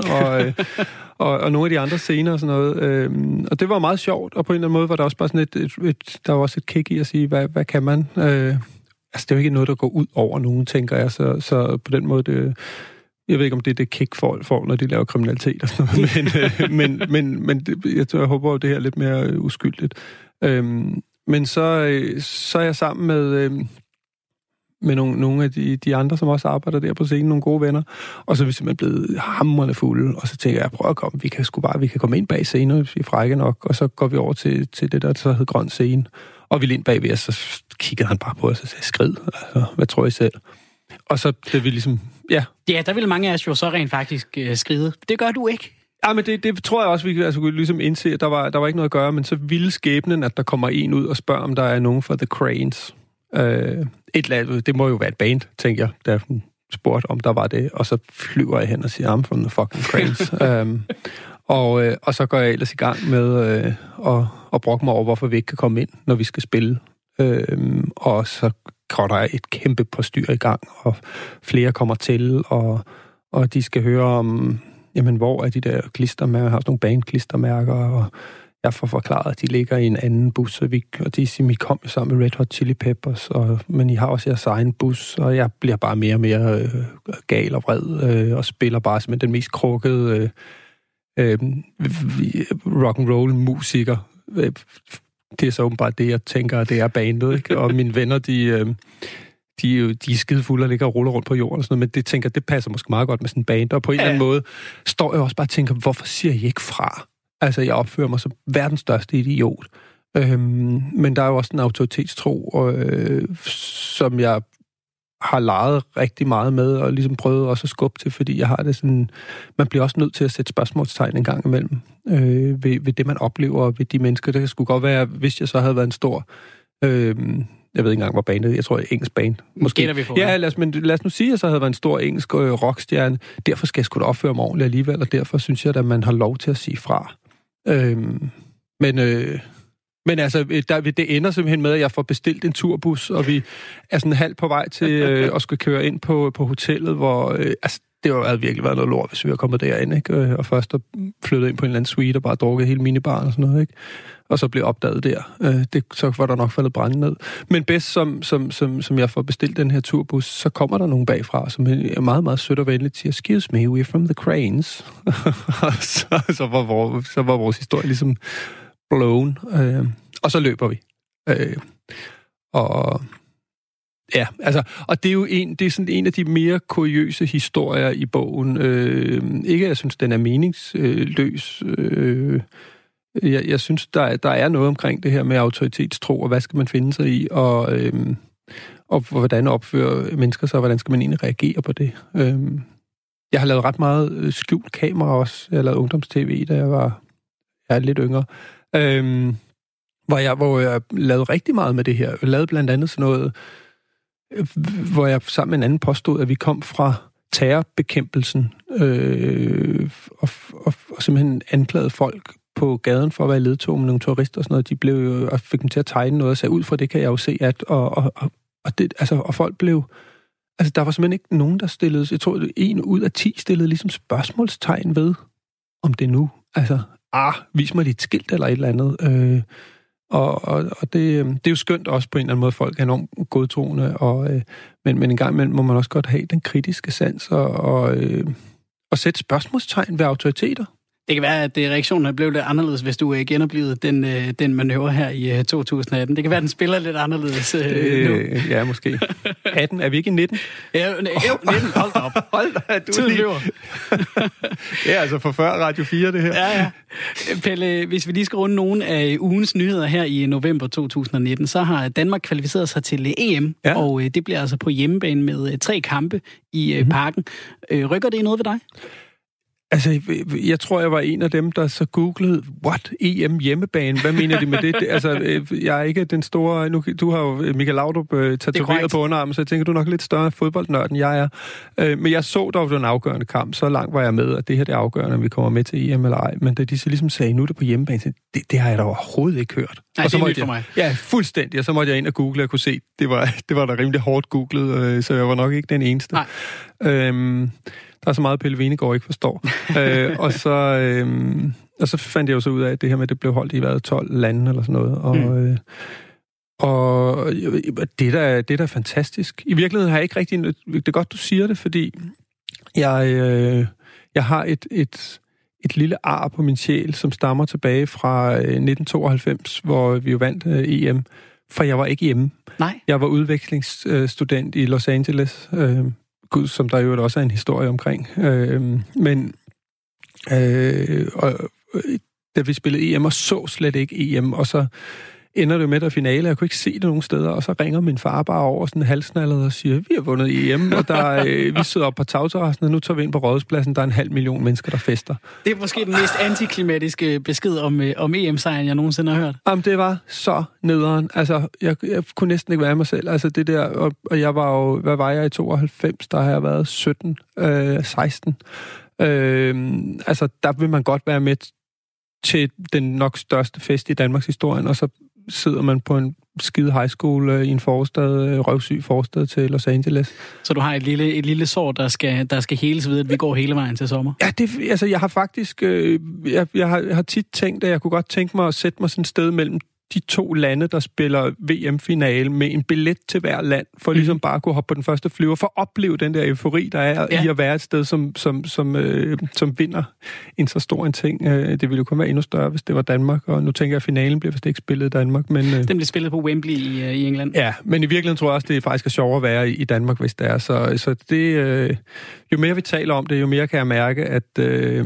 og nogle af de andre scener og sådan noget. Og det var meget sjovt, og på en eller anden måde var der også bare sådan der var også et kick i at sige, hvad kan man? Altså, det er jo ikke noget, der går ud over nogen, tænker jeg, så på den måde, jeg ved ikke, om det er det kick får, når de laver kriminalitet og sådan noget, men jeg håber jo, det her er lidt mere uskyldigt. Men så er jeg sammen med nogle af de andre, som også arbejder der på scenen, nogle gode venner, og så er vi simpelthen blevet hamrende fulde, og så tænker jeg, prøv at komme, vi kan komme ind bag scenen, hvis vi er frække nok, og så går vi over til det der, så hedder grøn scene, og vi lige ind bagved os, så kiggede han bare på os og sagde, skrid, altså, hvad tror I selv? Og så det vi ligesom, ja. Ja, der ville mange af os jo så rent faktisk skride. Det gør du ikke. Ja, men det tror jeg også, vi kunne ligesom indse, at der var ikke noget at gøre, men så ville skæbnen, at der kommer en ud og spørger, om der er nogen fra The Cranes. Det må jo være et band, tænker jeg, da hun spurgte, om der var det, og så flyver jeg hen og siger, I'm from the fucking Cranes. Og så går jeg ellers i gang med at brokke mig over, hvorfor vi ikke kan komme ind, når vi skal spille. Og så går der et kæmpe postyr i gang, og flere kommer til, og de skal høre om, jamen, hvor er de der klistermærker, jeg har også nogle bandklistermærker, og jeg får forklaret, at de ligger i en anden bus, og de siger, vi kom jo sammen med Red Hot Chili Peppers, men I har også jeres egen bus, og jeg bliver bare mere og mere gal og vred, og spiller bare som den mest krukkede rock'n'roll musiker. Det er så åbenbart det, jeg tænker, det er bandet, ikke? Og mine venner, de er skide fulde og ligger og ruller rundt på jorden og sådan noget, men det tænker, det passer måske meget godt med sådan en band, og på en eller anden måde står jeg også bare og tænker, hvorfor siger I ikke fra? Altså, jeg opfører mig som verdens største idiot. Men der er jo også en autoritetstro, som jeg har leget rigtig meget med, og ligesom prøvet også at skubbe til, fordi jeg har det sådan, man bliver også nødt til at sætte spørgsmålstegn en gang imellem, ved det, man oplever, og ved de mennesker. Det skulle godt være, hvis jeg så havde været en stor, jeg ved ikke engang, hvor bandet, jeg tror, det er engelsk band. Måske. Vi på, ja, lad os nu sige, at jeg så havde været en stor engelsk rockstjerne. Derfor skal jeg sgu da opføre mig ordentligt alligevel, og derfor synes jeg, at man har lov til at sige fra. Men altså, det ender simpelthen med, at jeg får bestilt en turbus, og vi er sådan halvt på vej til at skulle køre ind på hotellet, hvor det havde virkelig været noget lort, hvis vi var kommet derind, ikke? Og først flyttede ind på en eller anden suite og bare drukket hele minibaren og sådan noget, ikke? Og så blev opdaget der. Så var der nok faldet brænde ned. Men bedst som jeg får bestilt den her turbus, så kommer der nogen bagfra, som er meget, meget sødt og venligt til, excuse me, we're from the Cranes. så var vores historie ligesom blown. Og så løber vi. Ja, altså, og det er jo det er sådan en af de mere kuriøse historier i bogen. Ikke, at jeg synes, den er meningsløs. Jeg synes, der er noget omkring det her med autoritetstro, og hvad skal man finde sig i, og hvordan opfører mennesker sig, og hvordan skal man egentlig reagere på det. Jeg har lavet ret meget skjult kamera også. Jeg har lavet ungdomstv, da jeg var lidt yngre. Hvor jeg lavede rigtig meget med det her. Jeg lavede blandt andet sådan noget, hvor jeg sammen med en anden påstod, at vi kom fra terrorbekæmpelsen, og simpelthen anklagede folk på gaden for at være ledtog med nogle turister og sådan noget. De blev jo, og fik dem til at tegne noget, og så ud fra det kan jeg jo se, at og folk blev... Altså, der var simpelthen ikke nogen, der stillede... Jeg tror, 1 ud af 10 stillede ligesom spørgsmålstegn ved, om det nu... Altså, vis mig dit skilt eller et eller andet. Og det er jo skønt også på en eller anden måde, folk er enormt godtroende, men en gang imellem må man også godt have den kritiske sans og sætte spørgsmålstegn ved autoriteter. Det kan være, at reaktionen blev lidt anderledes, hvis du genoplivet den manøvre her i 2018. Det kan være, at den spiller lidt anderledes nu. Ja, måske. 18, er vi ikke i 19? Ja, 19, hold da op. Hold da, du tiden løber. Det er altså for før Radio 4, det her. Ja. Pelle, hvis vi lige skal runde nogle af ugens nyheder her i november 2019, så har Danmark kvalificeret sig til EM, og det bliver altså på hjemmebane med 3 kampe i Parken. Rykker det noget ved dig? Altså, jeg tror, jeg var en af dem, der så googlede, what, EM hjemmebane? Hvad mener de med det? Altså, jeg er ikke den store... Nu, du har jo Michael Laudrup tatoveret på underarmen, så jeg tænker, du er nok lidt større fodboldnørd, end jeg er. Men jeg så dog den afgørende kamp. Så langt var jeg med, at det her det er afgørende, om vi kommer med til EM eller ej. Men da de så ligesom sagde, nu er det på hjemmebane, så det har jeg da overhovedet ikke hørt. Nej, og så det er nyt for mig. Ja, fuldstændig. Og så måtte jeg ind og google, og kunne se, det var da rimelig hårdt googlet, så jeg var nok ikke den eneste. Nej. Der er så meget Pelle Venegård ikke forstår. Og så fandt jeg jo så ud af, at det her med, det blev holdt i 12 lande eller sådan noget. Og det er da fantastisk. I virkeligheden har jeg ikke rigtig... Det er godt, du siger det, fordi jeg har et lille ar på min sjæl, som stammer tilbage fra 1992, hvor vi jo vandt EM. For jeg var ikke hjemme. Nej. Jeg var udvekslingsstudent i Los Angeles, som der jo også er en historie omkring. Da vi spillede EM, og så slet ikke EM, og så ender det med der finale. Jeg kunne ikke se det nogen steder, og så ringer min far bare over sådan halsnallet og siger, vi har vundet EM, og vi sidder op på tagterrassen, og nu tager vi ind på Rådhuspladsen, der er 500.000 mennesker, der fester. Det er måske den mest antiklimatiske besked om EM-sejren, jeg nogensinde har hørt. Jamen, det var så nederen. Altså, jeg kunne næsten ikke være mig selv. Altså, det der, og jeg var jo, hvad var jeg i 92? Der har jeg været 16. Altså, der vil man godt være med til den nok største fest i Danmarks historie, og så sidder man på en skide high school i en forstad, røvsyg forstad til Los Angeles. Så du har et lille sår, der skal heles ved, at vi går hele vejen til sommer? Ja, jeg har faktisk... Jeg har tit tænkt, at jeg kunne godt tænke mig at sætte mig sådan et sted mellem de 2 lande, der spiller VM-finale med en billet til hver land, for ligesom bare at kunne hoppe på den første flyver, for at opleve den der eufori, der er i at være et sted, som vinder en så stor en ting. Det ville jo kun være endnu større, hvis det var Danmark, og nu tænker jeg, at finalen bliver vist ikke spillet i Danmark. Men, den bliver spillet på Wembley i England. Ja, men i virkeligheden tror jeg også, det faktisk er sjovere at være i Danmark, hvis det er. Så det, jo mere vi taler om det, jo mere kan jeg mærke, at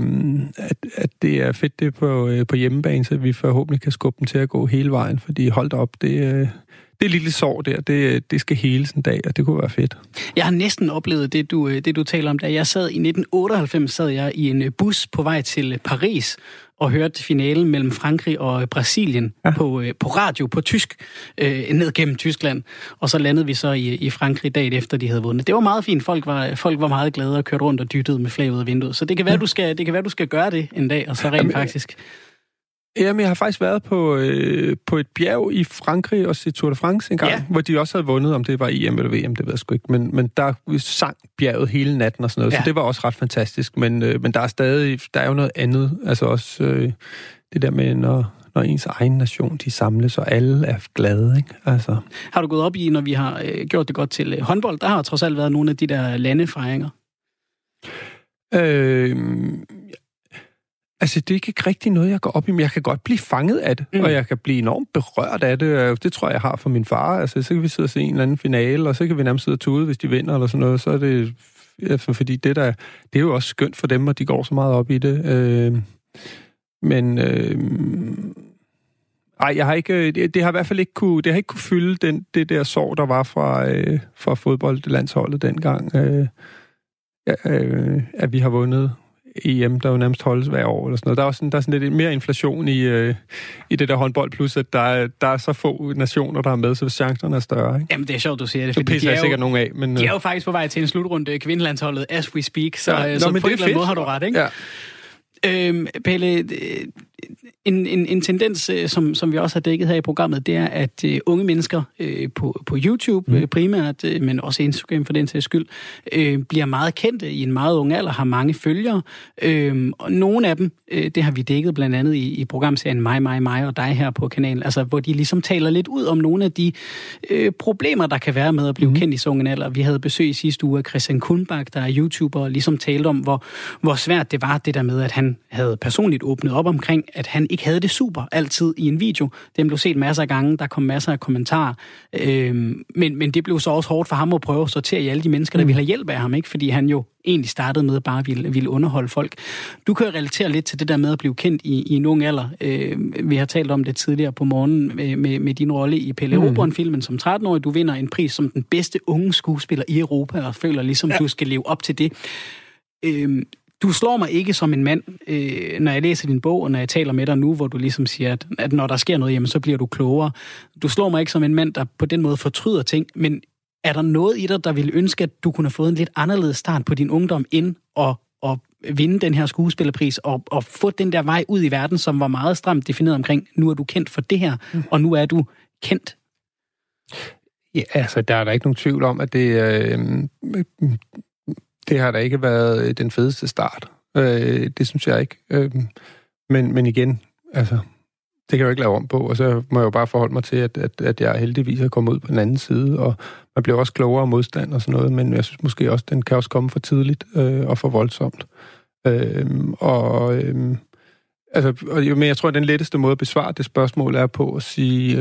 det er fedt det på hjemmebane, så vi forhåbentlig kan skubbe dem til at gå hele vejen, fordi holdt op, det lille sår der, det skal heles en dag, og det kunne være fedt. Jeg har næsten oplevet det, du taler om, da jeg sad i 1998, sad jeg i en bus på vej til Paris, og hørte finalen mellem Frankrig og Brasilien på radio, på tysk, ned gennem Tyskland. Og så landede vi så i Frankrig dagen efter, de havde vundet. Det var meget fint. Folk var meget glade og kørte rundt og dyttede med flag ud af vinduet. Så det kan være, du skal gøre det en dag, og så rent faktisk... Jamen, jeg har faktisk været på et bjerg i Frankrig, også i Tour de France en gang, hvor de også havde vundet, om det var EM eller VM, det ved jeg sgu ikke. Men der sang bjerget hele natten og sådan noget, så det var også ret fantastisk. Men der er jo noget andet, altså også det der med, når ens egen nation, de samles, og alle er glade, ikke? Altså. Har du gået op i, når vi har gjort det godt til håndbold, der har trods alt været nogle af de der landefejringer? Altså, det er ikke rigtig noget, jeg går op i, men jeg kan godt blive fanget af det, og jeg kan blive enormt berørt af det. Det tror jeg har fra min far. Altså, så kan vi sidde og se en eller anden finale, og så kan vi nærmest sidde og tude, hvis de vinder, eller sådan noget. Så er det... Altså, fordi det er jo også skønt for dem, og de går så meget op i det. Jeg har ikke... Det har i hvert fald ikke kunne... Det har ikke kunne fylde det der sorg, der var fra fodboldlandsholdet dengang, at vi har vundet EM, der jo nærmest holdes hver år, eller sådan noget. Der er sådan lidt mere inflation i det der håndbold, plus at der er så få nationer, der er med, så chancerne er større, ikke? Jamen, det er sjovt, du siger det, fordi de er sikkert nogen af, men... De er jo faktisk på vej til en slutrunde kvindelandsholdet, as we speak, så på en eller anden måde har du ret, ikke? Ja. Pelle, en tendens, som vi også har dækket her i programmet, det er, at unge mennesker på YouTube primært, men også Instagram for den sags skyld, bliver meget kendte i en meget ung alder, har mange følgere. Og nogle af dem, det har vi dækket blandt andet i programserien mig og dig her på kanalen, altså hvor de ligesom taler lidt ud om nogle af de problemer, der kan være med at blive kendt i så ung en alder. Vi havde besøg i sidste uge af Christian Kulmbach, der er YouTuber, og ligesom talte om, hvor svært det var, det der med, at han havde personligt åbnet op omkring, at han ikke havde det super altid i en video. Den blev set masser af gange, der kom masser af kommentarer. Men det blev så også hårdt for ham at prøve at sortere i alle de mennesker, der ville have hjælp af ham, ikke? Fordi han jo egentlig startede med at bare ville underholde folk. Du kan jo relatere lidt til det der med at blive kendt i en ung alder. Vi har talt om det tidligere på morgenen med din rolle i Pelle Erobreren-filmen som 13-årig. Du vinder en pris som den bedste unge skuespiller i Europa, og føler ligesom, du skal leve op til det. Du slår mig ikke som en mand, når jeg læser din bog, og når jeg taler med dig nu, hvor du ligesom siger, at når der sker noget, jamen, så bliver du klogere. Du slår mig ikke som en mand, der på den måde fortryder ting, men er der noget i dig, der ville ønske, at du kunne have fået en lidt anderledes start på din ungdom, end at vinde den her skuespillerpris, og få den der vej ud i verden, som var meget stramt defineret omkring, nu er du kendt for det her, og nu er du kendt? Ja, altså, der er der ikke nogen tvivl om, at det har da ikke været den fedeste start. Det synes jeg ikke. Men igen, altså, det kan jeg jo ikke lave om på, og så må jeg jo bare forholde mig til, at jeg heldigvis er kommet ud på den anden side, og man bliver også klogere af modstand og sådan noget, men jeg synes måske også, den kan også komme for tidligt og for voldsomt. Men jeg tror, at den letteste måde at besvare det spørgsmål er på at sige,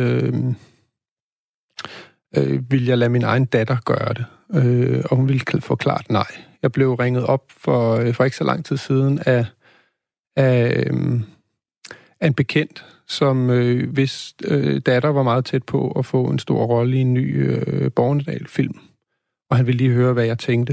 vil jeg lade min egen datter gøre det? Og hun ville få klart nej. Jeg blev ringet op for ikke så lang tid siden af en bekendt, som hvis datter var meget tæt på at få en stor rolle i en ny Bornedal-film. Og han ville lige høre, hvad jeg tænkte.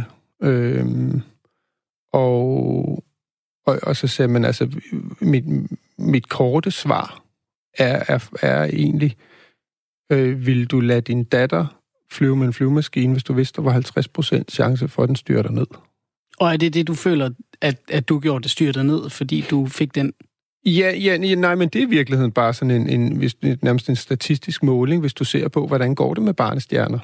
Og så sagde man, altså, mit korte svar er egentlig, vil du lade din datter flyve med en flyvemaskine, hvis du vidste, der var 50% chance for, at den styrter ned? Og er det det, du føler, at du gjorde det styrter ned, fordi du fik den? Ja, nej, men det er i virkeligheden bare sådan nærmest en statistisk måling, hvis du ser på, hvordan går det med barnestjerner.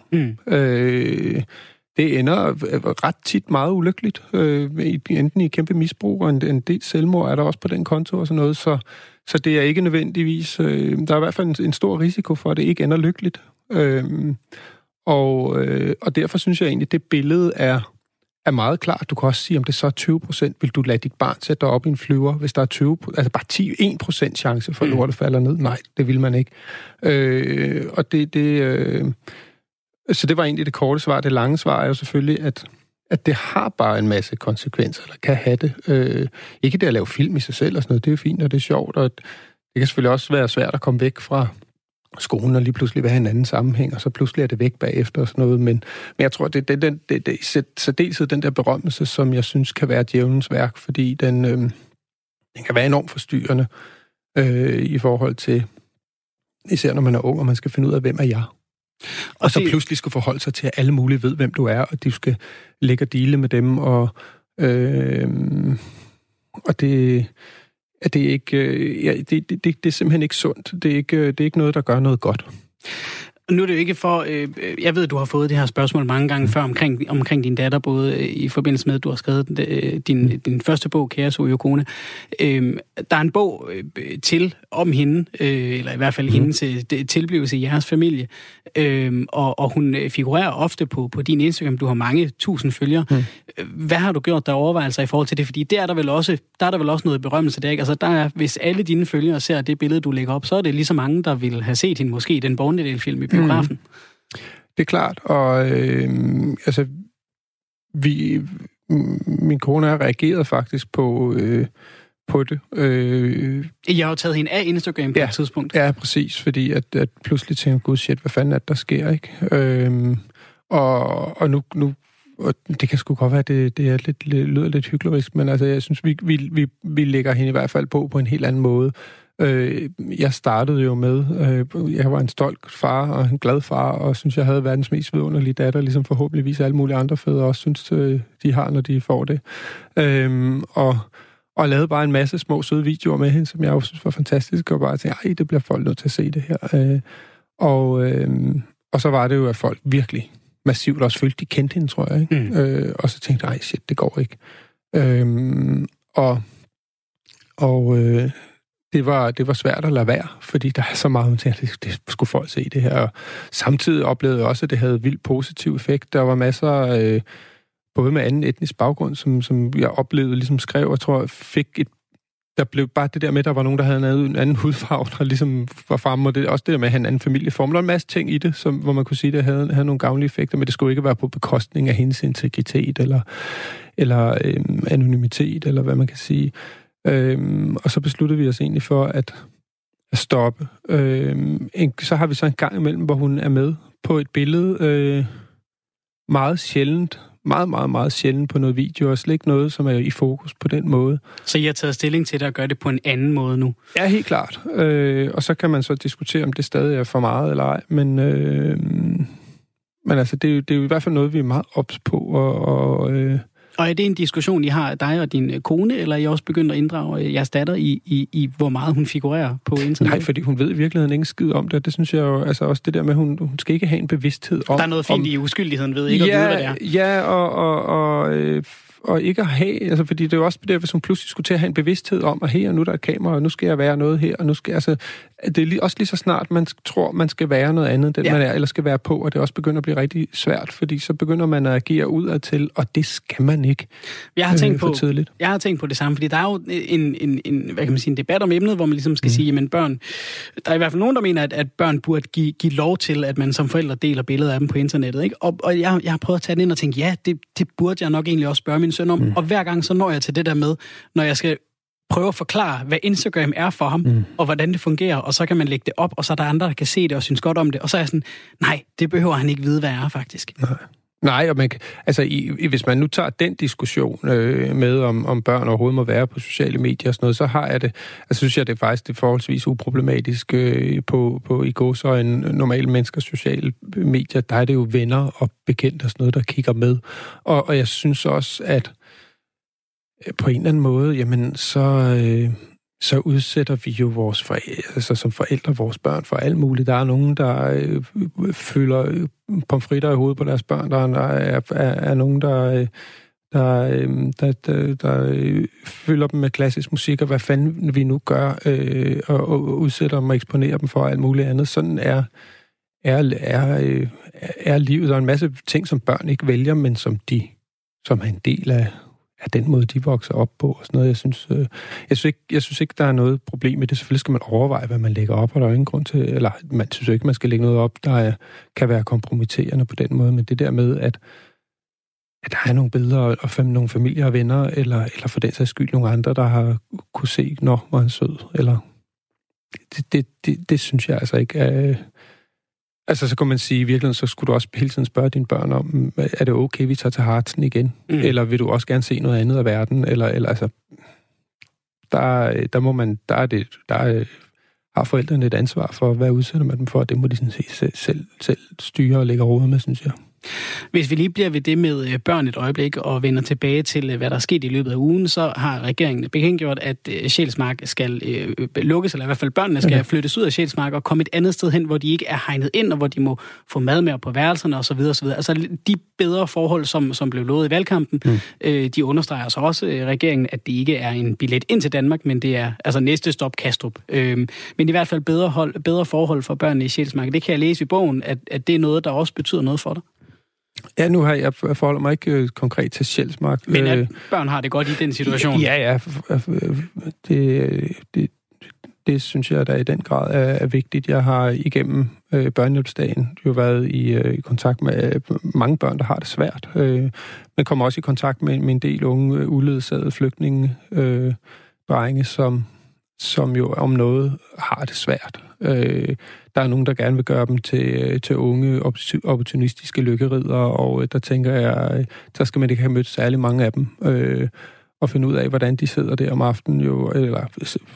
Det ender ret tit meget ulykkeligt. Enten i kæmpe misbrug, og en del selvmord er der også på den konto og sådan noget, så det er ikke nødvendigvis... der er i hvert fald en stor risiko for, at det ikke ender lykkeligt. Og derfor synes jeg egentlig, at det billede er meget klart. Du kan også sige, om det så er 20%, vil du lade dit barn sætte dig op i en flyver, hvis der er 20%, altså bare 1% chance for, at lortet falder ned. Nej, det vil man ikke. Så det var egentlig det korte svar. Det lange svar er jo selvfølgelig, at det har bare en masse konsekvenser, eller kan have det. Ikke det at lave film i sig selv og sådan noget, det er jo fint, og det er sjovt, og det kan selvfølgelig også være svært at komme væk fra skolen og lige pludselig vil have en anden sammenhæng, og så pludselig er det væk bagefter og sådan noget. Men jeg tror, det er særdeleshed den der berømmelse, som jeg synes kan være djævelens værk, fordi den kan være enormt forstyrrende i forhold til, især når man er ung, og man skal finde ud af, hvem er jeg. Og så pludselig skal forholde sig til, at alle mulige ved, hvem du er, og de skal ligge og deale med dem, og det er ikke, det er simpelthen ikke sundt. Det er ikke noget, der gør noget godt. Nu er det jo ikke for... jeg ved, du har fået det her spørgsmål mange gange før omkring din datter, både i forbindelse med, at du har skrevet din første bog, Kære Sojo Kone. Der er en bog til om hende, eller i hvert fald hendes tilblivelse i jeres familie, og hun figurerer ofte på din Instagram. Du har mange tusind følgere. Hvad har du gjort der overvejelser i forhold til det? Fordi der er der vel også noget berømmelse der, ikke? Altså, hvis alle dine følgere ser det billede, du lægger op, så er det lige så mange, der vil have set hende måske i den Bornedal-film i biografen. Det er klart, og min kone har reageret faktisk på det. Jeg har jo taget hende af Instagram på et tidspunkt. Ja, præcis, fordi at pludselig tænker, gud shit, hvad fanden er det, der sker, ikke? Og nu det kan sgu godt være, det er lyder lidt hyklerisk, men altså, jeg synes, vi lægger hende i hvert fald på en helt anden måde. Jeg startede jo med, jeg var en stolt far og en glad far, og synes, jeg havde verdens mest vidunderlige datter, ligesom forhåbentligvis alle mulige andre fædre også synes, de har, når de får det. Og lavede bare en masse små søde videoer med hende, som jeg også synes var fantastisk, og bare tænkte, det bliver folk nødt til at se det her. Og så var det jo, at folk virkelig massivt også følte, de kendte hende, tror jeg. Ikke? Og så tænkte jeg, shit, det går ikke. Det var svært at lade være, fordi der er så meget, man tænkte, det skulle folk se det her. Og samtidig oplevede jeg også, at det havde vildt positiv effekt. Der var masser, både med anden etnisk baggrund, som jeg oplevede, ligesom skrev, og tror, der blev bare det der med, at der var nogen, der havde en anden hudfarve, der ligesom var fremme, og det, også det der med at have en anden familieform. Der var en masse ting i det, hvor man kunne sige, at det havde nogle gavnlige effekter, men det skulle ikke være på bekostning af hendes integritet, eller anonymitet, eller hvad man kan sige. Og så besluttede vi os egentlig for at stoppe. Så har vi så en gang imellem, hvor hun er med på et billede, meget sjældent, meget sjældent på noget video, og slet ikke noget, som er i fokus på den måde. Så I har taget stilling til det og gør det på en anden måde nu? Ja, helt klart. Og så kan man så diskutere, om det stadig er for meget eller ej, men altså, det er jo i hvert fald noget, vi er meget ops på, Og er det en diskussion, I har, dig og din kone, eller er I også begyndt at inddrage jeres datter i hvor meget hun figurerer på internettet? Nej, fordi hun ved i virkeligheden ingen skid om det. Det synes jeg jo, altså også det der med, at hun skal ikke have en bevidsthed om... Der er noget fint i uskyldigheden ved ikke at vide, hvad det er. Ja, og ikke at have... Altså, fordi det er jo også det, hvis hun pludselig skulle til at have en bevidsthed om, at her, nu er der et kamera, og nu skal jeg være noget her, og nu skal... Altså, det er også lige så snart, man tror, man skal være noget andet, man er, eller skal være på, og det også begynder at blive rigtig svært, fordi så begynder man at agere udadtil, og det skal man ikke jeg har tænkt på det samme, fordi der er jo en hvad kan man sige, en debat om emnet, hvor man ligesom skal sige, men børn... Der er i hvert fald nogen, der mener, at børn burde give lov til, at man som forældre deler billeder af dem på internettet, ikke? Og jeg har prøvet at tage den ind og tænke, ja, det burde jeg nok egentlig også spørge min søn om, og hver gang så når jeg til det der med, når jeg skal prøve at forklare, hvad Instagram er for ham, og hvordan det fungerer, og så kan man lægge det op, og så er der andre, der kan se det og synes godt om det, og så er jeg sådan, nej, det behøver han ikke vide, hvad er faktisk. Nej, og hvis man nu tager den diskussion med, om børn overhovedet må være på sociale medier og sådan noget, så har jeg det, altså synes jeg, det er faktisk det forholdsvis uproblematisk på i gåseøjne normale menneskers sociale medier. Der er det jo venner og bekendte og sådan noget, der kigger med. Og jeg synes også, at på en eller anden måde, jamen, så udsætter vi jo som forældre vores børn for alt muligt. Der er nogen, der fylder pomfritter i hovedet på deres børn. Der er nogen, der fylder dem med klassisk musik, og hvad fanden vi nu gør, og udsætter dem og eksponerer dem for alt muligt andet. Sådan er livet. Der er en masse ting, som børn ikke vælger, men som er en del af den måde, de vokser op på, og sådan noget. Jeg synes ikke, der er noget problem med det. Selvfølgelig skal man overveje, hvad man lægger op, og der er ingen grund til, eller man synes ikke, man skal lægge noget op, der kan være kompromitterende på den måde, men det der med, at der er nogle billeder, og nogle familier og venner, eller for den sags skyld nogle andre, der har kunne se, hvor han sød, eller det synes jeg altså ikke er... Altså, så kan man sige, i virkeligheden, så skulle du også hele tiden spørge dine børn om, er det okay, vi tager til Hartsen igen? Eller vil du også gerne se noget andet af verden? Eller altså, har forældrene et ansvar for, hvad udsætter man dem for, og det må de sådan set selv styre og lægge råd med, synes jeg. Hvis vi lige bliver ved det med børn et øjeblik og vender tilbage til, hvad der er sket i løbet af ugen, så har regeringen bekendtgjort, at Sjælsmark skal lukkes, eller i hvert fald børnene skal flyttes ud af Sjælsmark og komme et andet sted hen, hvor de ikke er hegnet ind, og hvor de må få mad med på værelserne osv. Altså de bedre forhold, som blev lovet i valgkampen, de understreger så også regeringen, at det ikke er en billet ind til Danmark, men det er altså næste stop Kastrup. Men i hvert fald bedre forhold for børnene i Sjælsmark. Det kan jeg læse i bogen, at det er noget, der også betyder noget for dig. Ja, nu har jeg forholdt mig ikke konkret til Sjælsmark. Men at børn har det godt i den situation? Ja. Det synes jeg, der i den grad er vigtigt. Jeg har igennem børnehjælpsdagen jo været i kontakt med mange børn, der har det svært. Men kommer også i kontakt med en del unge uledsagede flygtninge, drenge, som jo om noget har det svært. Der er nogen, der gerne vil gøre dem til unge, opportunistiske lykkeriddere, og der tænker jeg, der skal man ikke have mødt særlig mange af dem, og finde ud af, hvordan de sidder der om aftenen, eller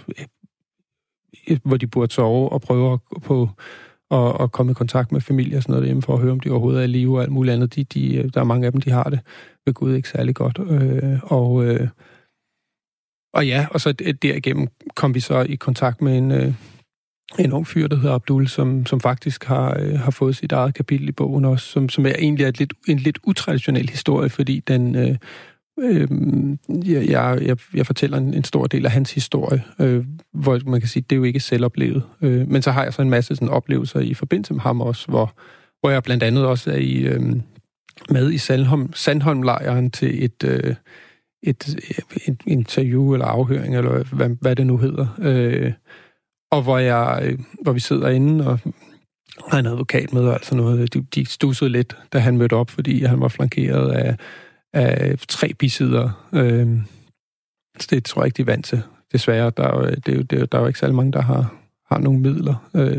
hvor de burde sove, og prøve at komme i kontakt med familie og sådan noget derhjemme, for at høre, om de overhovedet er i live og alt muligt andet. Der er mange af dem, de har det ved Gud ikke særlig godt. Og så derigennem kom vi så i kontakt med en ung fyr, der hedder Abdul, som faktisk har fået sit eget kapitel i bogen også, som er egentlig en lidt utraditionel historie, fordi den... Jeg fortæller en stor del af hans historie, hvor man kan sige, det er jo ikke selvoplevet. Men så har jeg så en masse sådan oplevelser i forbindelse med ham også, hvor jeg blandt andet også er med i Sandholm-lejren til et interview eller afhøring, eller hvad det nu hedder. Og hvor vi sidder inde og har en advokat med og alt sådan noget. De stussede lidt, da han mødte op, fordi han var flankeret af 3 bisider. Det tror jeg ikke, de er vant til. Desværre, der er jo ikke særlig mange, der har nogle midler.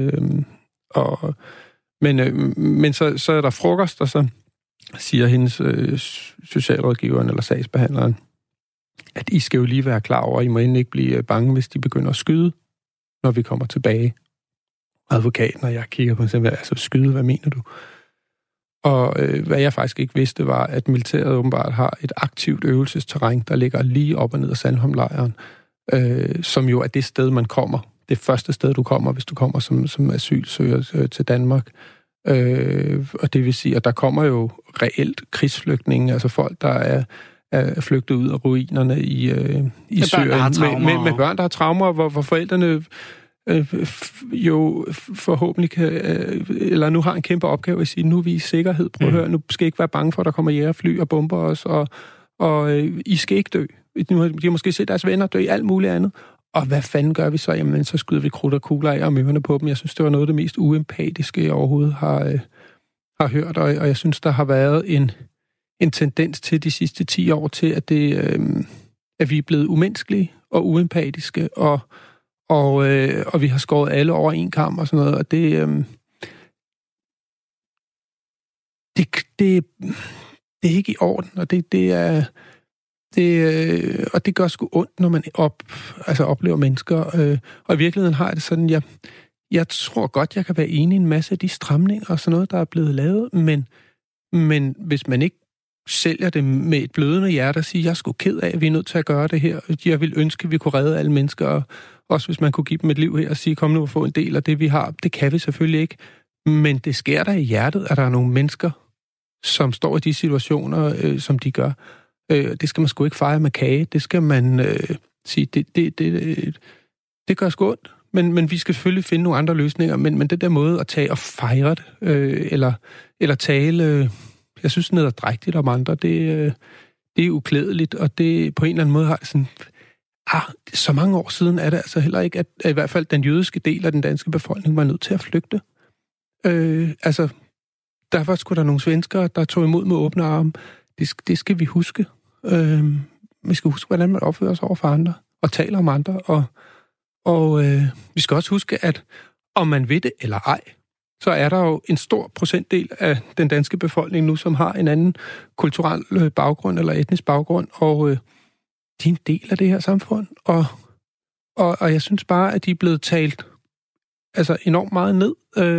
Men så er der frokost, og så siger hendes socialrådgiveren eller sagsbehandleren, at I skal jo lige være klar over, at I må endelig ikke blive bange, hvis de begynder at skyde, når vi kommer tilbage. Advokaten og jeg kigger på mig, altså skyde, hvad mener du? Og hvad jeg faktisk ikke vidste, var, at militæret åbenbart har et aktivt øvelsesterræn, der ligger lige op og ned af Sandholm-lejren, som jo er det sted, man kommer. Det første sted, du kommer, hvis du kommer som asylsøger til Danmark. Og det vil sige, at der kommer jo reelt krigsflygtninge, altså folk, der er flygtet ud af ruinerne i Syrien. Med børn, der har traumer, hvor forældrene jo forhåbentlig kan, eller nu har en kæmpe opgave at sige, nu er vi i sikkerhed. Prøv at høre, nu skal I ikke være bange for, at der kommer jægerfly og bomber os, og I skal ikke dø. De har måske set deres venner dø i alt muligt andet. Og hvad fanden gør vi så? Jamen, så skyder vi krudt og kugler af og møverne på dem. Jeg synes, det var noget af det mest uempatiske, jeg overhovedet har hørt, og jeg synes, der har været en tendens til de sidste 10 år til, at vi er blevet umenneskelige og uempatiske, og vi har skåret alle over en kam og sådan noget, og det er ikke i orden, og og det gør sgu ondt, når man oplever mennesker, og i virkeligheden har det sådan, jeg tror godt, jeg kan være enig i en masse af de stramninger og sådan noget, der er blevet lavet, men hvis man ikke sælger det med et blødende hjerte og siger, jeg er sgu ked af, at vi er nødt til at gøre det her. Jeg vil ønske, at vi kunne redde alle mennesker, og også hvis man kunne give dem et liv her og sige, kom nu og få en del af det, vi har. Det kan vi selvfølgelig ikke. Men det sker der i hjertet, at der er nogle mennesker, som står i de situationer, som de gør. Det skal man sgu ikke fejre med kage. Det skal man sige, det gør sgu ondt. Men vi skal selvfølgelig finde nogle andre løsninger. Men det der måde at tage og fejre det, eller tale... Jeg synes, nederdrægtigt om andre, det er uklædeligt, og det på en eller anden måde har det sådan... så mange år siden er det altså heller ikke, at i hvert fald den jødiske del af den danske befolkning var nødt til at flygte. Der var sgu da nogle svenskere, der tog imod med åbne arme. Det skal vi huske. Vi skal huske, hvordan man opfører sig over for andre, og taler om andre, og vi skal også huske, at om man ved det eller ej, så er der jo en stor procentdel af den danske befolkning nu, som har en anden kulturel baggrund eller etnisk baggrund, og de er en del af det her samfund. Og jeg synes bare, at de er blevet talt enormt meget ned.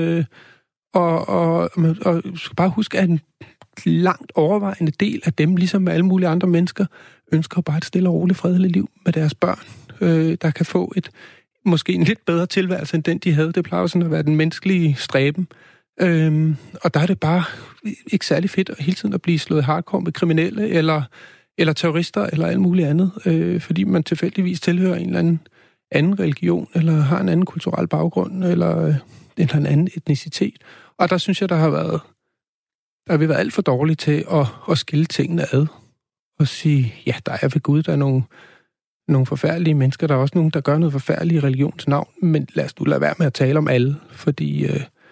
Og skal bare huske, at en langt overvejende del af dem, ligesom med alle mulige andre mennesker, ønsker bare et stille og roligt fredeligt liv med deres børn, der kan få måske en lidt bedre tilværelse, end den, de havde. Det plejer sådan at være den menneskelige stræben. Og der er det bare ikke særlig fedt hele tiden at blive slået hardcore med kriminelle, eller terrorister, eller alt muligt andet, fordi man tilfældigvis tilhører en eller anden religion, eller har en anden kulturel baggrund, eller en anden etnicitet. Og der synes jeg, der har vi været alt for dårlige til at skille tingene ad, og sige, ja, der er ved Gud, der er nogle forfærdelige mennesker. Der er også nogen, der gør noget forfærdeligt i religions navn, men lad os nu lade være med at tale om alle, fordi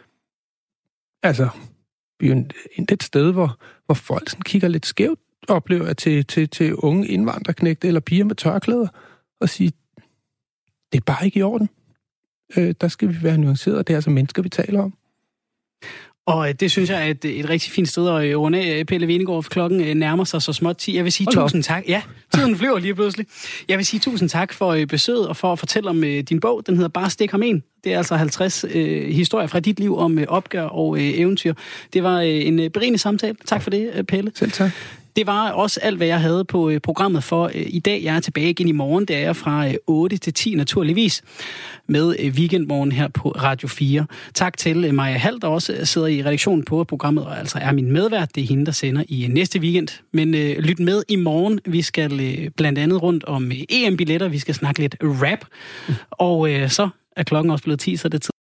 vi er jo et sted, hvor folk sådan kigger lidt skævt, oplever jeg til unge indvandrerknægte eller piger med tørklæder, og sige, det er bare ikke i orden. der skal vi være nuanceret, og det er altså mennesker, vi taler om. Og det synes jeg er et rigtig fint sted at runde af, Pelle Hvenegaard, for klokken nærmer sig så småt 10. Jeg vil sige tusind tak. Ja, tiden flyver lige pludselig. Jeg vil sige tusind tak for besøget og for at fortælle om din bog. Den hedder Bare stik ham en. Det er altså 50 historier fra dit liv om opgør og eventyr. Det var en berigende samtale. Tak for det, Pelle. Selv tak. Det var også alt, hvad jeg havde på programmet for i dag. Jeg er tilbage igen i morgen. Det er fra 8 til 10 naturligvis med Weekendmorgen her på Radio 4. Tak til Maja Hall, der også sidder i redaktionen på programmet, og altså er min medvært. Det er hende, der sender i næste weekend. Men lyt med i morgen. Vi skal blandt andet rundt om EM-billetter. Vi skal snakke lidt rap. Og så er klokken også blevet 10, så det er tid.